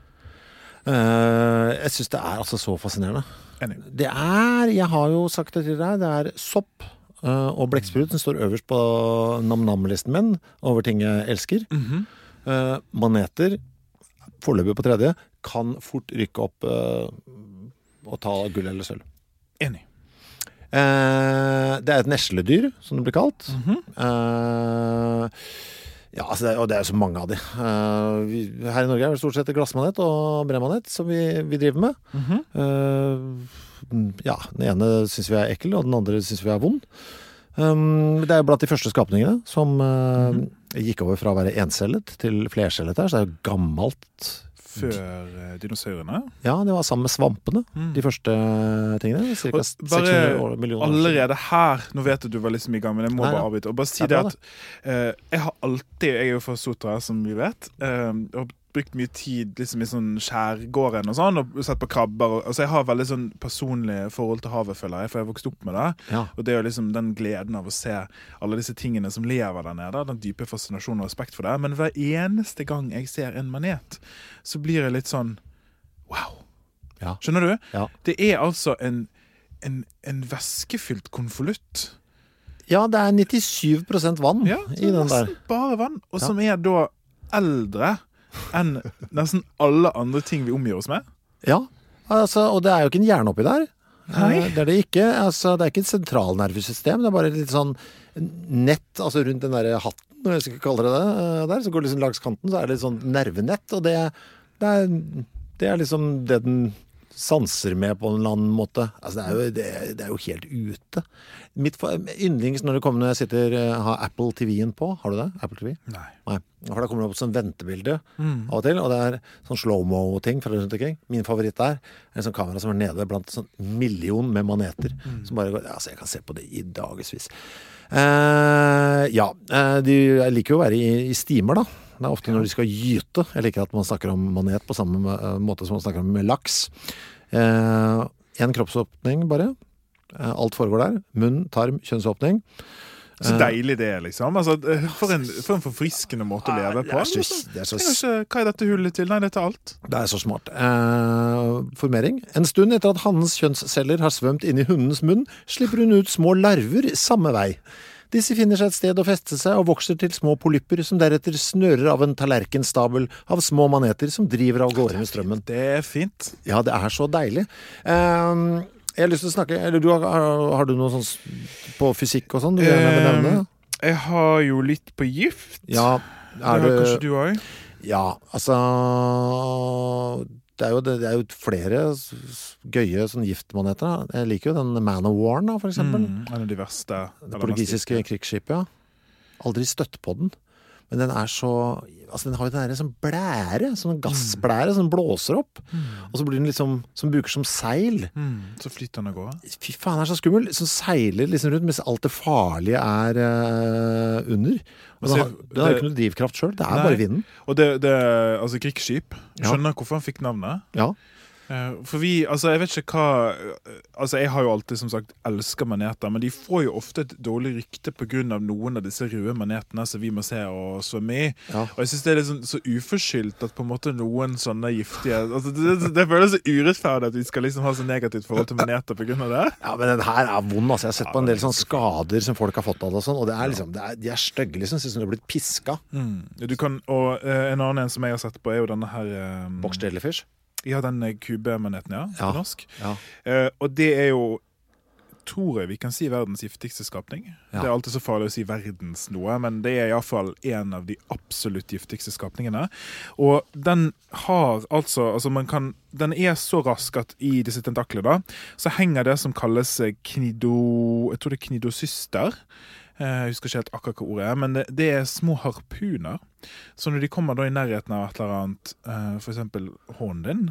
Jeg synes det er altså så fascinerende. Enig. Det er, jeg har jo sagt det til deg, det er sopp. Uh, og blekksprut som står øverst på nam-nam-listen min over ting jeg elsker. Mm-hmm. uh, maneter, foreløpig på tredje, kan fort rykke opp uh, og ta gull eller sølv. Enig. Uh, det er et nesledyr, som det blir kalt. Mm-hmm. Uh, ja, altså det er, og det er jo så mange av de. Uh, vi, her i Norge er det stort sett glassmanet og bremanet som vi, vi driver med. Mm-hmm. Uh, ja, den ene synes vi er ekkel, og den andre synes vi er vond. Um, det er jo blant de første skapningene som uh, mm-hmm. gikk over fra å være encellet til flercellet her, så det er jo gammelt. Før uh, dinosaurene? Ja, det var sammen med svampene, mm. de første tingene. Cirka seks hundre millioner. Allerede her, nå vet du du var liksom i gang, men jeg må Nei, bare avbryte. Og bare si det, det at uh, jeg har alltid, jeg er jo fra Sotra, som vi vet, uh, og brukt mye tid liksom i sånn skjærgården og sånn, og sett på krabber. Og, altså jeg har veldig sånn personlig forhold til havet, føler jeg, for jeg har vokst opp med det. Ja. Og det er jo liksom den gleden av å se alle disse tingene som lever der nede, den dype fascinasjonen og respekt for det. Men hver eneste gang jeg ser en manet, så blir jeg litt sånn, wow, Ja. Skjønner du? Ja. Det er altså en, en, en væskefylt konvolutt. Ja, det er nittisju prosent vann ja, i den der. Nesten bare vann, og ja. som er da eldre enn nesten alle andre ting vi omgir oss med. Ja, altså, og det er jo ikke en hjerne oppi der. Nei. Det er det ikke. Altså, det er ikke et sentralnervesystem. Det er bare litt sånn nett altså rundt den der hatten, når jeg skal kalle det det der, så går det liksom langs kanten, så er det litt sånn nervenett, og det, det, er, det er liksom det den sanser med på en eller annen måte. Altså, det er jo, det, det er jo helt ute. Mitt yndlings når det kommer når jeg sitter har Apple T V-en på. Har du det? Apple T V? Nei. Nei. For da kommer det opp sånn ventebilde mm. av og til, og det er sånn slow-mo-ting fra rundt omkring. Min favoritt der er en sånn kamera som er nede blant sånn million med maneter, mm. som bare går, altså jeg kan se på det i dagesvis. Eh, ja, de, jeg liker jo å være i, i stimer da. Det er ofte når de skal gyte. Jeg liker at man snakker om manet på samme måte som man snakker om med laks. Eh, en kroppsåpning bare. Alt foregår der. Munn, tarm, kjønnsåpning. Så deilig det er, liksom. Altså, for, en, for en forfriskende måte å leve på. Det er så, det er så, ikke, hva er dette hullet til? Nei, dette er alt. Det er så smart. Eh, formering. En stund etter at hannens kjønnsceller har svømt inn i hundens munn, slipper hun ut små larver samme vei. Disse finner seg et sted å feste seg og vokser til små polypper som deretter snører av en tallerkenstabel av små maneter som driver av gårde med strømmen. Det er fint. Ja, det er så deilig. Eh, Jeg har lyst til å snakke, eller du har, har du noe sånn på fysikk og sånn? Du vil gjerne nevne? Jeg har jo litt på gift. Ja. Er det har det, kanskje du også? Ja, altså det er jo, det, det er jo flere gøye sånn giftmaneter. Jeg liker jo den Man of War, for eksempel. Mm, en av de verste. Det portugisiske krigsskipet, ja. Aldri støtt på den. Men den er så... Altså, den har jo den der sånn blære, sånn gassblære, som blåser opp. Mm. Og så blir den liksom, som bruker som seil. Mm. Så flytter den å gå. Fy faen, den er så skummel. Som seiler liksom rundt, mens alt det farlige er uh, under. Og den har, den har jo ikke noe drivkraft selv, det er nei, bare vinden. Og det, det altså krigsskip, skjønner ja. Hvorfor han fikk navnet? Ja. For vi, altså jeg vet ikke hva altså jeg har jo alltid som sagt elsket maneter, men de får jo ofte et dårlig rykte på grunn av noen av disse røde manetene som vi må se og svømme i, ja. Og jeg synes det er liksom så uforskyldt at på en måte noen sånne giftige altså det, det, det føles så urettferdig at vi skal liksom ha så negativt forhold til maneter på grunn av det. Ja, men den her er vond, altså jeg har sett på en del sånne skader som folk har fått av det og sånn, og det er liksom, det er, de er støgge liksom, synes de har blitt piska. Mm. Du kan, og uh, en annen en som jeg har sett på er jo denne her um, Box Jellyfish. Ja, den kubemaneten, ja, på ja, norsk. Ja. Uh, og det er jo, tror jeg vi kan si verdens giftigste skapning. Ja. Det er alltid så farlig å si verdens noe, men det er i hvert fall en av de absolutt giftigste skapningene. Og den har altså, altså man kan, den er så rask at i disse tentaklene da, så henger det som kalles knido, jeg tror det er knidosyster. Jeg husker ikke helt akkurat hva ordet er, men det, det er små harpuner. Så når de kommer da i nærheten av et eller annet, for eksempel hånden din,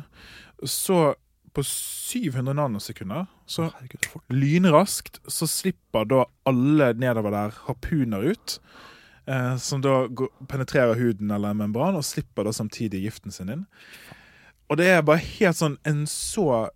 så på syv hundre nanosekunder, så lynraskt, så slipper da alle nedover der harpuner ut, som da penetrerer huden eller membran, og slipper da samtidig giften sin inn. Og det er bare helt sånn en så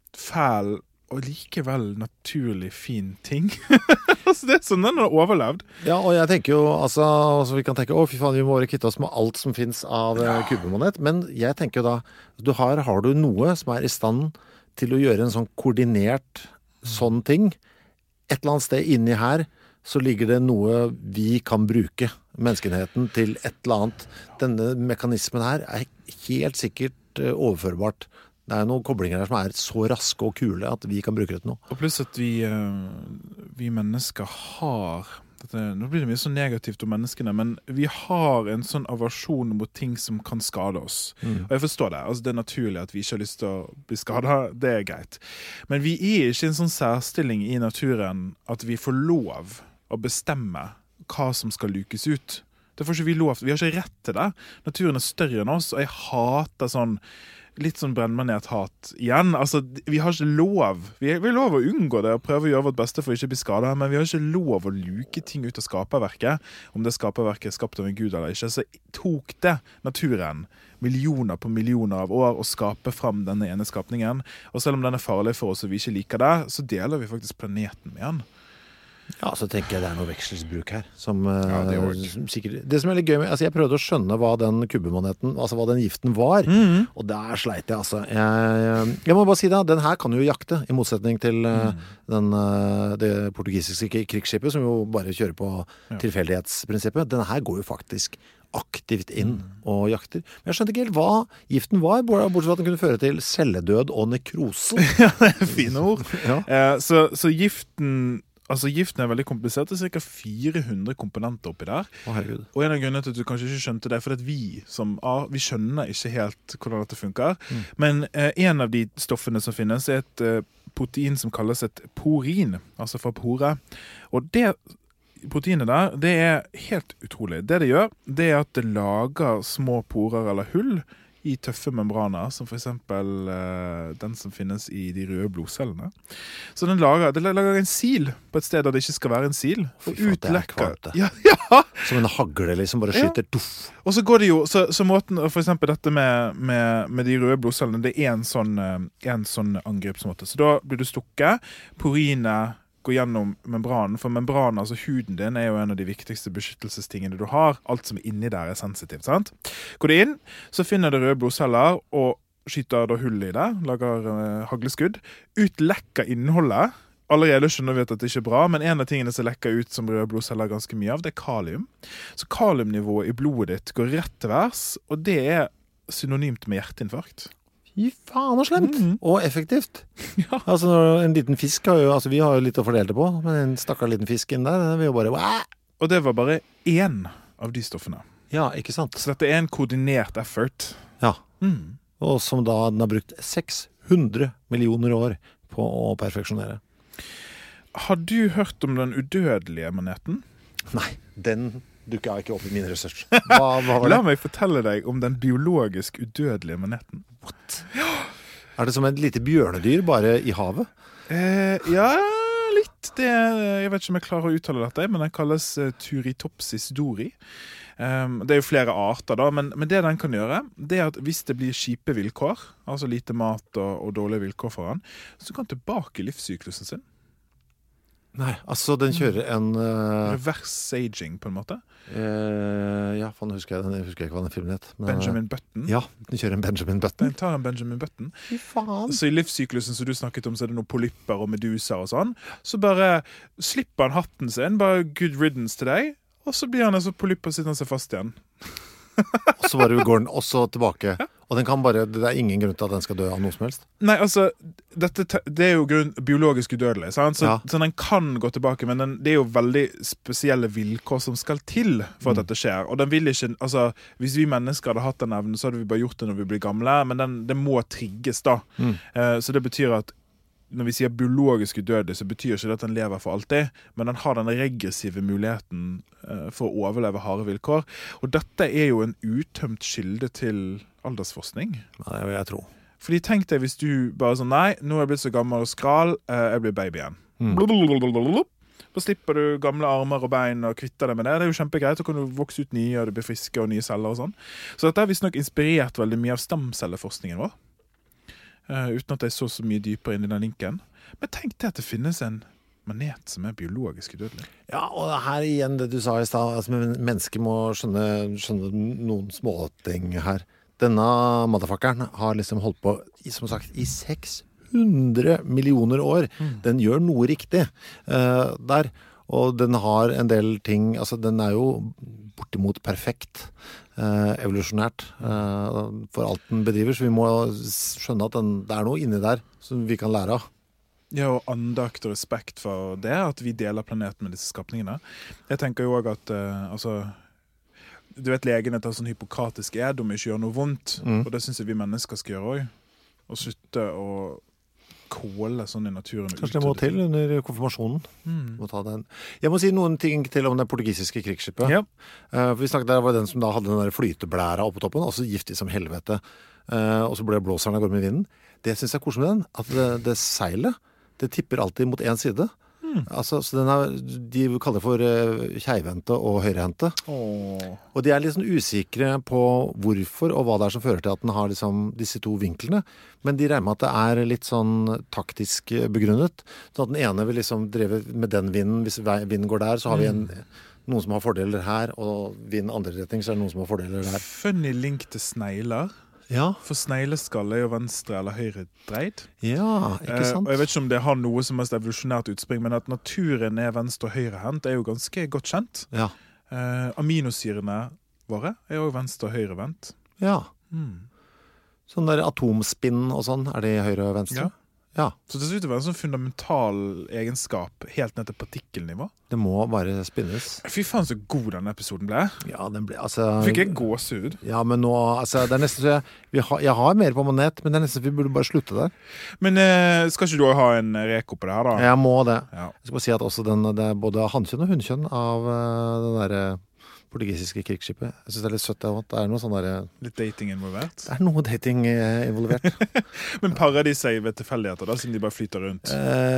fæl og likevel naturlig fin ting. Altså det er sånn den har overlevd. Ja, og jeg tenker jo, altså, altså vi kan tenke, å fy faen, vi må bare kitte oss med alt som finnes av ja. Kubemanet, men jeg tenker jo da, du har, har du noe som er i stand til å gjøre en sånn koordinert sånn ting, et eller annet sted inni her, så ligger det noe vi kan bruke menneskenheten til et eller annet. Denne mekanismen her er helt sikkert uh, overførbart. Det er noen koblinger her som er så raske og kule at vi kan bruke det til noe. Og pluss at vi, vi mennesker har, dette, nå blir det mye så negativt om menneskene, men vi har en sånn aversjon mot ting som kan skade oss. Mm. Og jeg forstår det, altså det er naturlig at vi ikke har lyst til å bli skadet, det er greit. Men vi er ikke i en sånn særstilling i naturen at vi får lov å bestemme hva som skal lukes ut. Det får ikke vi lov, vi har ikke rett til det. Naturen er større enn oss, og jeg hater sånn litt sånn brennmanert hat igjen. Altså, vi har ikke lov. Vi har lov å unngå det og prøve å gjøre vårt beste for å ikke bli skadet, men vi har ikke lov å luke ting ut av skaperverket. Om det skaperverket er skapt av en gud eller ikke, så tok det naturen millioner på millioner av år å skape frem denne ene skapningen. Og selv om den er farlig for oss og vi ikke liker det, så deler vi faktisk planeten med den. Ja, så tenker jeg det er noe vekselsbruk her som, ja, det, som sikkert, det som er litt gøy med, altså jeg prøvde å skjønne hva den kubbemoneten, altså hva den giften var, mm. og der sleit jeg altså jeg, jeg må bare si det, den her kan jo jakte i motsetning til mm. den, det portugisiske krigsskipet som jo bare kjører på ja. tilfeldighetsprinsippet. Den her går jo faktisk aktivt inn mm. og jakter. Men jeg skjønte ikke helt hva giften var, bortsett fra at den kunne føre til celledød og nekrose. Ja, det er fine ord. Ja. Eh, så, så giften Altså giften er veldig komplisert, det er cirka fire hundre komponenter oppi der. Å, herregud. Og en av grunnene til at du kanskje ikke skjønte det, for at vi som, ah, vi skjønner ikke helt hvordan dette funker. Mm. Men eh, en av de stoffene som finnes er et eh, protein som kalles et porin, altså fra pore. Og det proteinet der, det er helt utrolig. Det det gjør, det er at det lager små porer eller hull i tøffe membraner, som for eksempel uh, den som finnes i de røde blodcellene. Så den lager, den lager en sil på et sted der det ikke skal være en sil. Og utlekker. Ja, ja. Som en hagle liksom, bare skyter ja. Duff. Og så går det jo, så, så måten, for eksempel dette med, med, med de røde blodcellene, det er en sånn, en sånn angrepsmåte. Så da blir du stukket, porinet gå gjennom membranen, for membranen, altså huden din, er jo en av de viktigste beskyttelsestingene du har. Alt som er inni der er sensitivt, sant? Går det inn, så finner det røde blodceller, og skyter da hull i det, lager uh, hagleskudd, utlekker innholdet. Allerede skjønner vi at det ikke er bra, men en av tingene som lekker ut som røde blodceller ganske mye av, det er kalium. Så kaliumnivået i blodet ditt går rett til værs, og det er synonymt med hjerteinfarkt. Fy faen og slemt, mm. og effektivt. Ja. Altså, en liten fisk har jo, altså vi har jo litt å fordele det på, men en stakkar liten fisk inn der, den vil jo bare, Wah! Og det var bare én av de stoffene. Ja, ikke sant? Så dette er en koordinert effort. Ja, mm. og som da den har brukt seks hundre millioner år på å perfeksjonere. Har du hørt om den udødelige maneten? Nei, den dukker jeg ikke opp i min research. Hva, hva var det? La meg fortelle deg om den biologisk udødelige maneten. What? Ja. Er det som et lite bjørnedyr bare i havet? Eh, ja, litt. Det, jeg vet ikke om jeg klarer å uttale dette, men den kalles uh, Turritopsis dori. Um, det er jo flere arter da, men, men det den kan gjøre, det er at hvis det blir kjipe vilkår, altså lite mat og, og dårlige vilkår for den, så kan den tilbake i livssyklusen sin. Nei, altså den kjører en uh, reverse aging på en måte. Uh, ja, faen husker jeg den, jeg husker ikke hva den filmen het. Men, Benjamin Button. Ja, den kjører en Benjamin Button. Den tar en Benjamin Button. Fy faen. Så i livssyklusen som du snakket om, så er det noen polypper og meduser og sånn. Så bare slipper han hatten sin, bare good riddance til deg, og så blir han altså polypper sitter han seg fast igjen. Og så bare går den også tilbake. Ja. Og den kan bare, det er ingen grunn til at den skal dø av noe som helst? Nei, altså, dette, det er jo grunn, biologisk udødelig, sant? Så, ja. så den kan gå tilbake, men den, det er jo veldig spesielle vilkår som skal til for at mm. dette skjer. Og den vil ikke, altså, hvis vi mennesker hadde hatt den evnen, så hadde vi bare gjort det når vi blir gamle, men den, det må trigges da. Mm. Uh, så det betyr at når vi sier biologisk udødelig, så betyr ikke det at den lever for alltid, men den har den regressive muligheten uh, for å overleve harde vilkår. Og dette er jo en utømt skilde til aldersforskning. Nei, det vil jeg tro. Fordi tenk deg hvis du bare sånn, nei, nå er jeg blitt så gammel og skral, uh, jeg blir baby igjen. Mm. Da slipper du gamle armer og bein og kvitter deg med det. Det er jo kjempegreit, så kan du vokse ut nye, og du blir friske og nye celler og sånn. Så dette har visst nok inspirert veldig mye av stamcelleforskningen vår. Uh, uten at jeg så så mye dypere inn i den linken. Men tenk til at det finnes en manet som er biologisk udødelig. Ja, og her igjen det du sa i sted, altså mennesker må skjønne, skjønne noen småting her. Denne motherfuckeren har liksom holdt på, som sagt, i seks hundre millioner år. Mm. Den gjør noe riktig uh, der. Og den har en del ting, altså den er jo bortimot perfekt eh, evolusjonært eh, for alt den bedriver, så vi må skjønne at den, det er noe inni der som vi kan lære av. Ja, og andakt og respekt for det, at vi deler planeten med disse skapningene. Jeg tenker jo også at, eh, altså, du vet legene tar sånn hypokratisk ed om ikke gjør noe vondt, mm. og det synes jeg vi mennesker skal gjøre også. Og slutte å kåle sånn i naturen. Kanskje det må til under konfirmasjonen. Mm. Må ta den. Jeg må si noen ting til om det portugisiske krigsskipet. Ja. Uh, for vi snakket der var den som da hadde den der flyteblæra oppe på toppen, også giftig som helvete. Uh, og så ble blåserne går med vinden. Det synes jeg er koselig med den, at det, det seilet, det tipper alltid mot en side. Mm. Altså, så den er, de kaller det for uh, keivhendte og høyrehendte. Oh. Og de er litt sånn usikre på hvorfor og hva det er som fører til at den har liksom disse to vinklene. Men de regner med at det er litt sånn taktisk begrunnet. Så at den ene vil liksom dreve med den vinden. Hvis vinden går der, så har vi en, noen som har fordeler her, og vind andre retning, så er det noen som har fordeler der. Funny link til snegler. Ja. For snegleskall er jo venstre eller høyre dreid. Ja, ikke sant? Eh, og jeg vet ikke om det har noe som helst evolusjonært utspring, men at naturen er venstre- og høyrehendt er jo ganske godt kjent. Ja. Eh, aminosyrene våre er jo venstre- og høyrevendt. Ja. Mm. Sånn der atomspinn og sånn, er det høyre og venstre? Ja. Ja. Så det ser ut til å være en sånn fundamental egenskap helt ned til partikkelnivå. Det må bare spinnes. Fy faen så god denne episoden ble. Ja, den ble, altså... Fikk jeg gåsehud? Ja, men nå, altså, det er nesten så jeg, vi har, jeg har mer på manet, men det er nesten vi burde bare slutte der. Men eh, skal ikke du ha en reko på det her da? Jeg må det. Ja. Jeg skal bare si at også den, det er både hannkjønn og hunnkjønn av uh, den der portugisiske krigsskipet. Jeg synes det er litt søtt. Det er noe sånn der... Litt dating involvert? Det er noe dating eh, involvert. Men parer de seg ved tilfeldigheter da, siden de bare flyter rundt?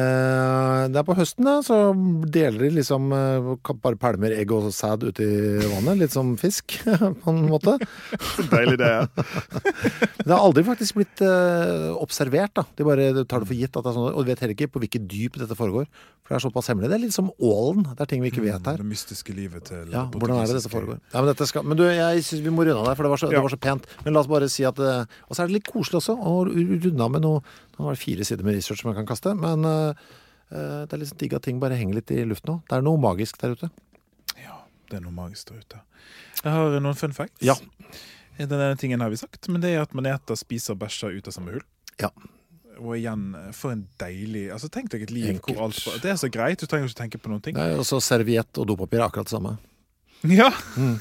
Eh, det er på høsten da, så deler de liksom eh, bare pælmer egg og sæd ut i vannet, litt som fisk, på en måte. Så deilig det, ja. Det har aldri faktisk blitt eh, observert da. De bare tar det for gitt at det er sånn, og de vet heller ikke på hvilket dyp dette foregår. For det er såpass hemmelig. Det er litt som ålen. Det er ting vi ikke vet her. Det mystiske livet til... Ja, hvordan er det dette foregår? Ja, men, dette skal, men du, jeg synes vi må runde av der, for det var, så, ja. det var så pent. Men la oss bare si at... Og så er det litt koselig også, å runde av med noe... Nå var det fire sider med research som jeg kan kaste, men uh, det er litt sånn digg at ting bare henger litt i luften nå. Det er noe magisk der ute. Ja, det er noe magisk der ute. Jeg har noen fun facts. Ja. Denne tingen har vi sagt, men det er at maneter spiser bæsjer ut av samme hull. Ja. Og igjen, for en deilig... Altså, tenk deg et liv Enkelt. hvor alt... Det er så greit, du trenger ikke tenke på noen ting. Nei, også serviett og dopapir er akkurat det samme. Ja! Mm.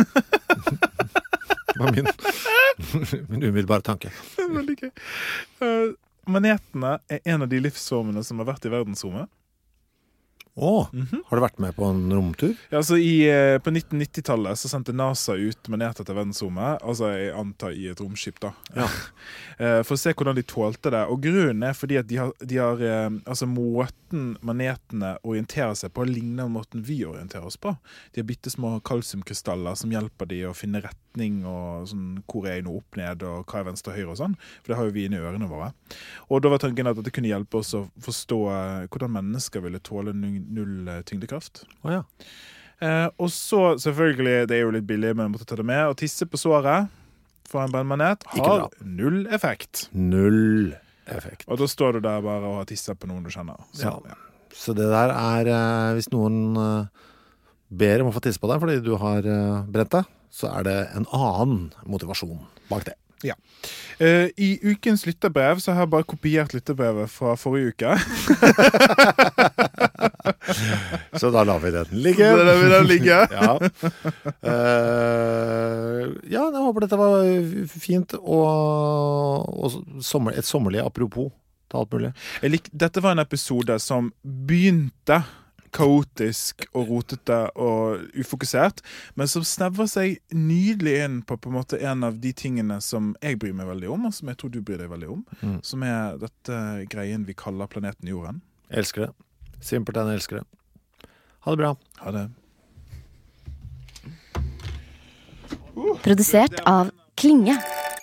Det var min, min umiddelbare tanke. Veldig gøy. Uh, manetene er en av de livsformene som har vært i verdensrommet. Åh, mm-hmm. Har du vært med på en romtur? Ja, altså i, på nitten nitti-tallet så sendte NASA ut maneter til verdensrommet, altså jeg antar i et romskip da, ja. For å se hvordan de tålte det. Og grunnen er fordi at de har, de har altså måten manetene orienterer seg på ligner måten vi orienterer oss på. De har bittesmå kalsiumkrystaller som hjelper de å finne retning og sånn, hvor er jeg nå opp ned og hva er venstre og høyre og sånn, for det har jo vi inne i ørene våre. Og da var tanken at det kunne hjelpe oss å forstå hvordan mennesker ville tåle null tyngdekraft. Oh, ja. eh, og så selvfølgelig, det er jo litt billig, men jeg måtte ta det med, å tisse på såret for en brennmanet har null effekt. Null effekt. Og da står du der bare og har tisset på noen du kjenner. Så, ja. Ja. Så det der er, eh, hvis noen eh, ber om å få tisse på deg fordi du har eh, brent deg, så er det en annen motivasjon bak det. Ja. Uh, I ukens lytterbrev så har jeg bare kopiert lytterbrevet fra forrige uke. Så da lar vi den ligge. Så da lar vi den ligge. Ja. Uh, ja, jeg håper dette var fint og, og sommer, et sommerlig apropos til alt mulig. Jeg lik, dette var en episode som begynte kaotisk og rotete og ufokusert, men som snevrer seg nydelig inn på, på en måte en av de tingene som jeg bryr meg veldig om, og som jeg tror du bryr deg veldig om, mm. som er dette greien vi kaller planeten Jorden. Jeg elsker det. Simpelthen jeg elsker det. Ha det bra. Ha det. Uh. Produsert av Klinge.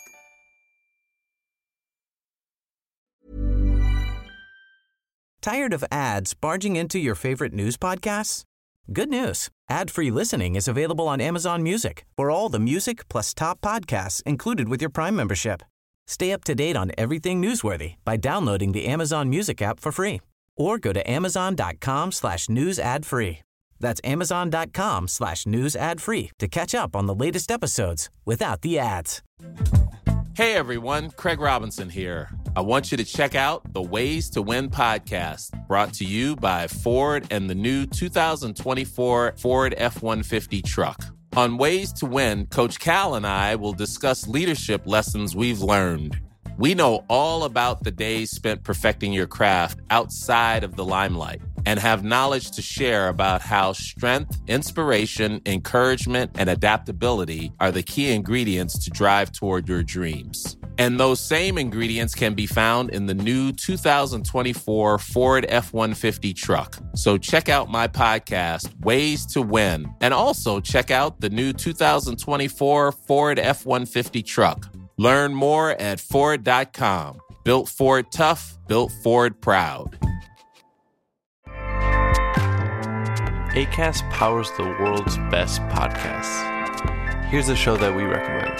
Tired of ads barging into your favorite news podcasts? Good news. Ad-free listening is available on Amazon Music for all the music plus top podcasts included with your Prime membership. Stay up to date on everything newsworthy by downloading the Amazon Music app for free or go to amazon.com slash news ad free. That's amazon.com slash news ad free to catch up on the latest episodes without the ads. Hey everyone, Craig Robinson here. I want you to check out the Ways to Win podcast, brought to you by Ford and the new two thousand twenty-four Ford F one fifty truck. On Ways to Win, Coach Cal and I will discuss leadership lessons we've learned. We know all about the days spent perfecting your craft outside of the limelight. and have knowledge to share about how strength, inspiration, encouragement, and adaptability are the key ingredients to drive toward your dreams. And those same ingredients can be found in the new two thousand twenty-four Ford F one fifty truck. So check out my podcast, Ways to Win, and also check out the new two thousand twenty-four Ford F one fifty truck. Learn more at Ford dot com. Built Ford tough, built Ford proud. Acast powers the world's best podcasts. Here's a show that we recommend.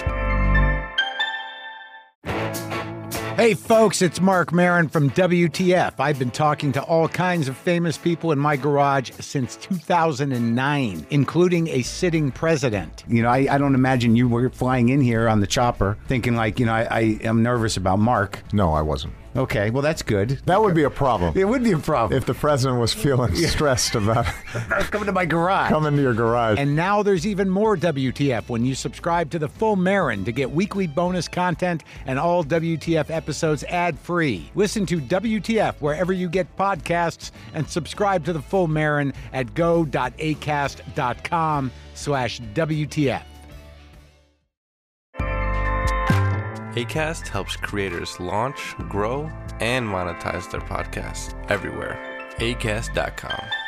Hey folks, it's Mark Maron from W T F. I've been talking to all kinds of famous people in my garage since two thousand nine, including a sitting president. You know, I, I don't imagine you were flying in here on the chopper thinking like, you know, I, I am nervous about Mark. No, I wasn't. Okay, well, that's good. That would be a problem. It would be a problem. If the president was feeling yeah. stressed about coming to my garage. Coming to your garage. And now there's even more W T F when you subscribe to the Full Marin to get weekly bonus content and all W T F episodes ad-free. Listen to W T F wherever you get podcasts and subscribe to the Full Marin at go.acast.com slash WTF. Acast helps creators launch, grow, and monetize their podcasts everywhere. acast dot com.